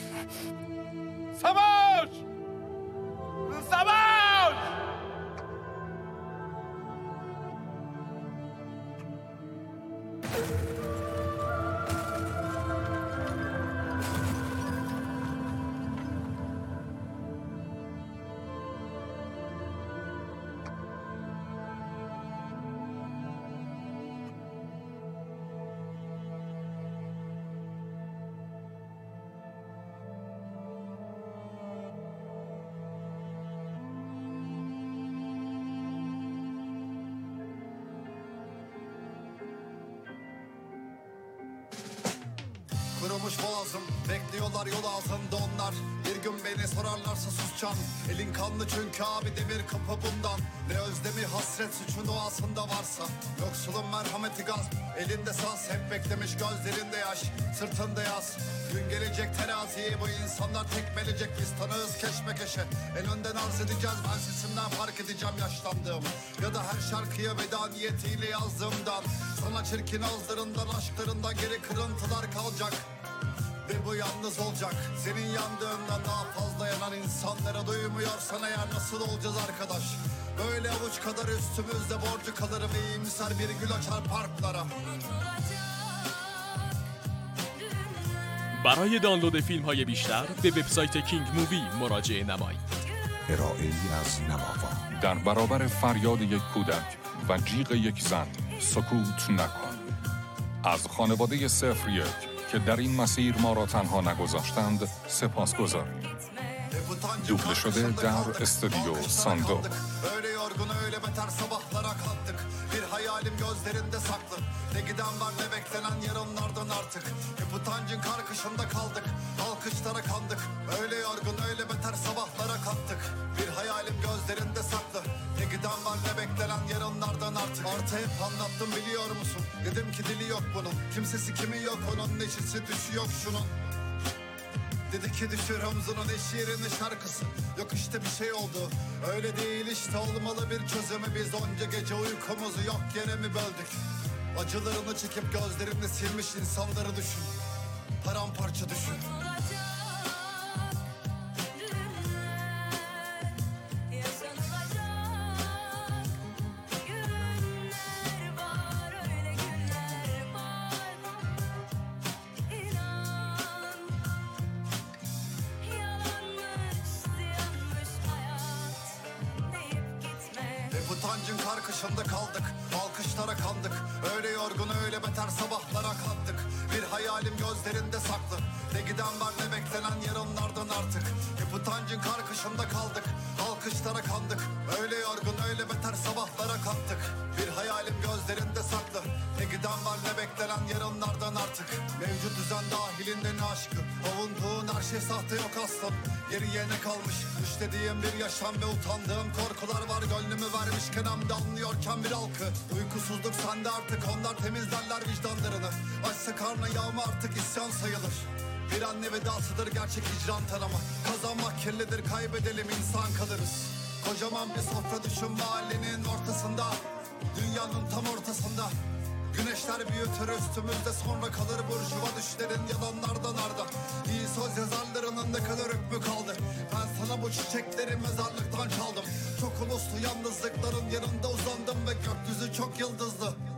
S9: Kırılmış boğazım, bekliyorlar yol altında onlar. Bir gün beni sorarlarsa susacağım. Elin kanlı çünkü abi demir kapı bundan. Ne özlemi hasret suçun doğasında varsa. Yoksulun merhameti gaz, elinde saz. Hep beklemiş gözlerinde yaş, sırtında yaz. Gün gelecek teraziyi bu insanlar tekmelecek. Biz tanığız keşmekeşe, en önden arz edeceğiz. Ben sesimden fark edeceğim yaşlandığımı. Ya da her şarkıya veda niyetiyle yazdığımdan. Sana çirkin ağızlarından, aşklarından geri kırıntılar kalacak. Ve bu yalnız olacak. Senin yandığından daha fazla yanan insanlara duymuyorsan eğer nasıl olacağız arkadaş? Böyle avuç kadar üstümüzde borcu kalır ve iyimser bir gül açar parklara.
S12: برای دانلود فیلم های بیشتر به وبسایت کینگ مووی مراجعه نمایید.
S13: ارائه‌ای از نماوا. در برابر فریاد یک کودک و جیغ یک زن سکوت نکن. از خانواده 01 که در این مسیر ما را تنها نگذاشتند سپاسگزاریم. دوبله شده در استودیو ساندو.
S9: Öyle yorgun öyle beter sabahlara kalktık. Bir hayalim gözlerinde saklı. Ne giden var ne beklenen yarınlardan artık. Hep utancın karkışında kaldık. Alkışlara kandık. Öyle yorgun öyle beter sabahlara kalktık. Bir hayalim gözlerinde saklı. Ne giden var ne beklenen yarınlardan artık. Artı hep anlattım biliyor musun? Dedim ki dili yok bunun. Kimsesi kimi yok onun, neşesi düşü yok şunun. Dedi ki düşür omzunun şiirini şarkısı. Yok işte bir şey oldu. Öyle değil işte olmalı bir çözümü. Biz onca gece uykumuzu yok yere mi böldük? Acılarını çekip gözlerini silmiş insanları düşün. Paramparça düşün. Utancın karkışında kaldık, alkışlara kandık. Öyle yorgun öyle beter sabahlara kalktık. Bir hayalim gözlerinde saklı. Ne giden var ne beklenen yarınlardan artık. Hep utancın karkışında kaldık, alkışlara kandık. Öyle yorgun öyle beter sabahlara kalktık. Bir hayalim gözlerinde saklı. Ne giden var ne beklenen yarınlardan artık. Mevcut düzen dahilinde ne aşkı. Avunduğun her şey sahte yok aslan. Geriye ne kalmış? Düşlediğim bir yaşam ve utandığım korkular var. Gönlümü vermişken hem de anlıyorken bir halkı. Uykusuzluk sende artık, onlar temizlerler vicdanlarını. Açsa karnı yağma artık isyan sayılır. Bir anne vedasıdır gerçek hicran tanıma. Kazanmak kirlidir, kaybedelim insan kalırız. Kocaman bir sofra düşün mahallenin ortasında. Dünyanın tam ortasında. Güneşler büyütür üstümüzde, sonra kalır burjuva düşlerin yalanlardan arda. İyi söz yazarlarının ne kadar hükmü kaldı. Ben sana bu çiçekleri mezarlıktan çaldım. Çok uluslu yalnızlıkların yanında uzandım ve gökyüzü çok yıldızlı.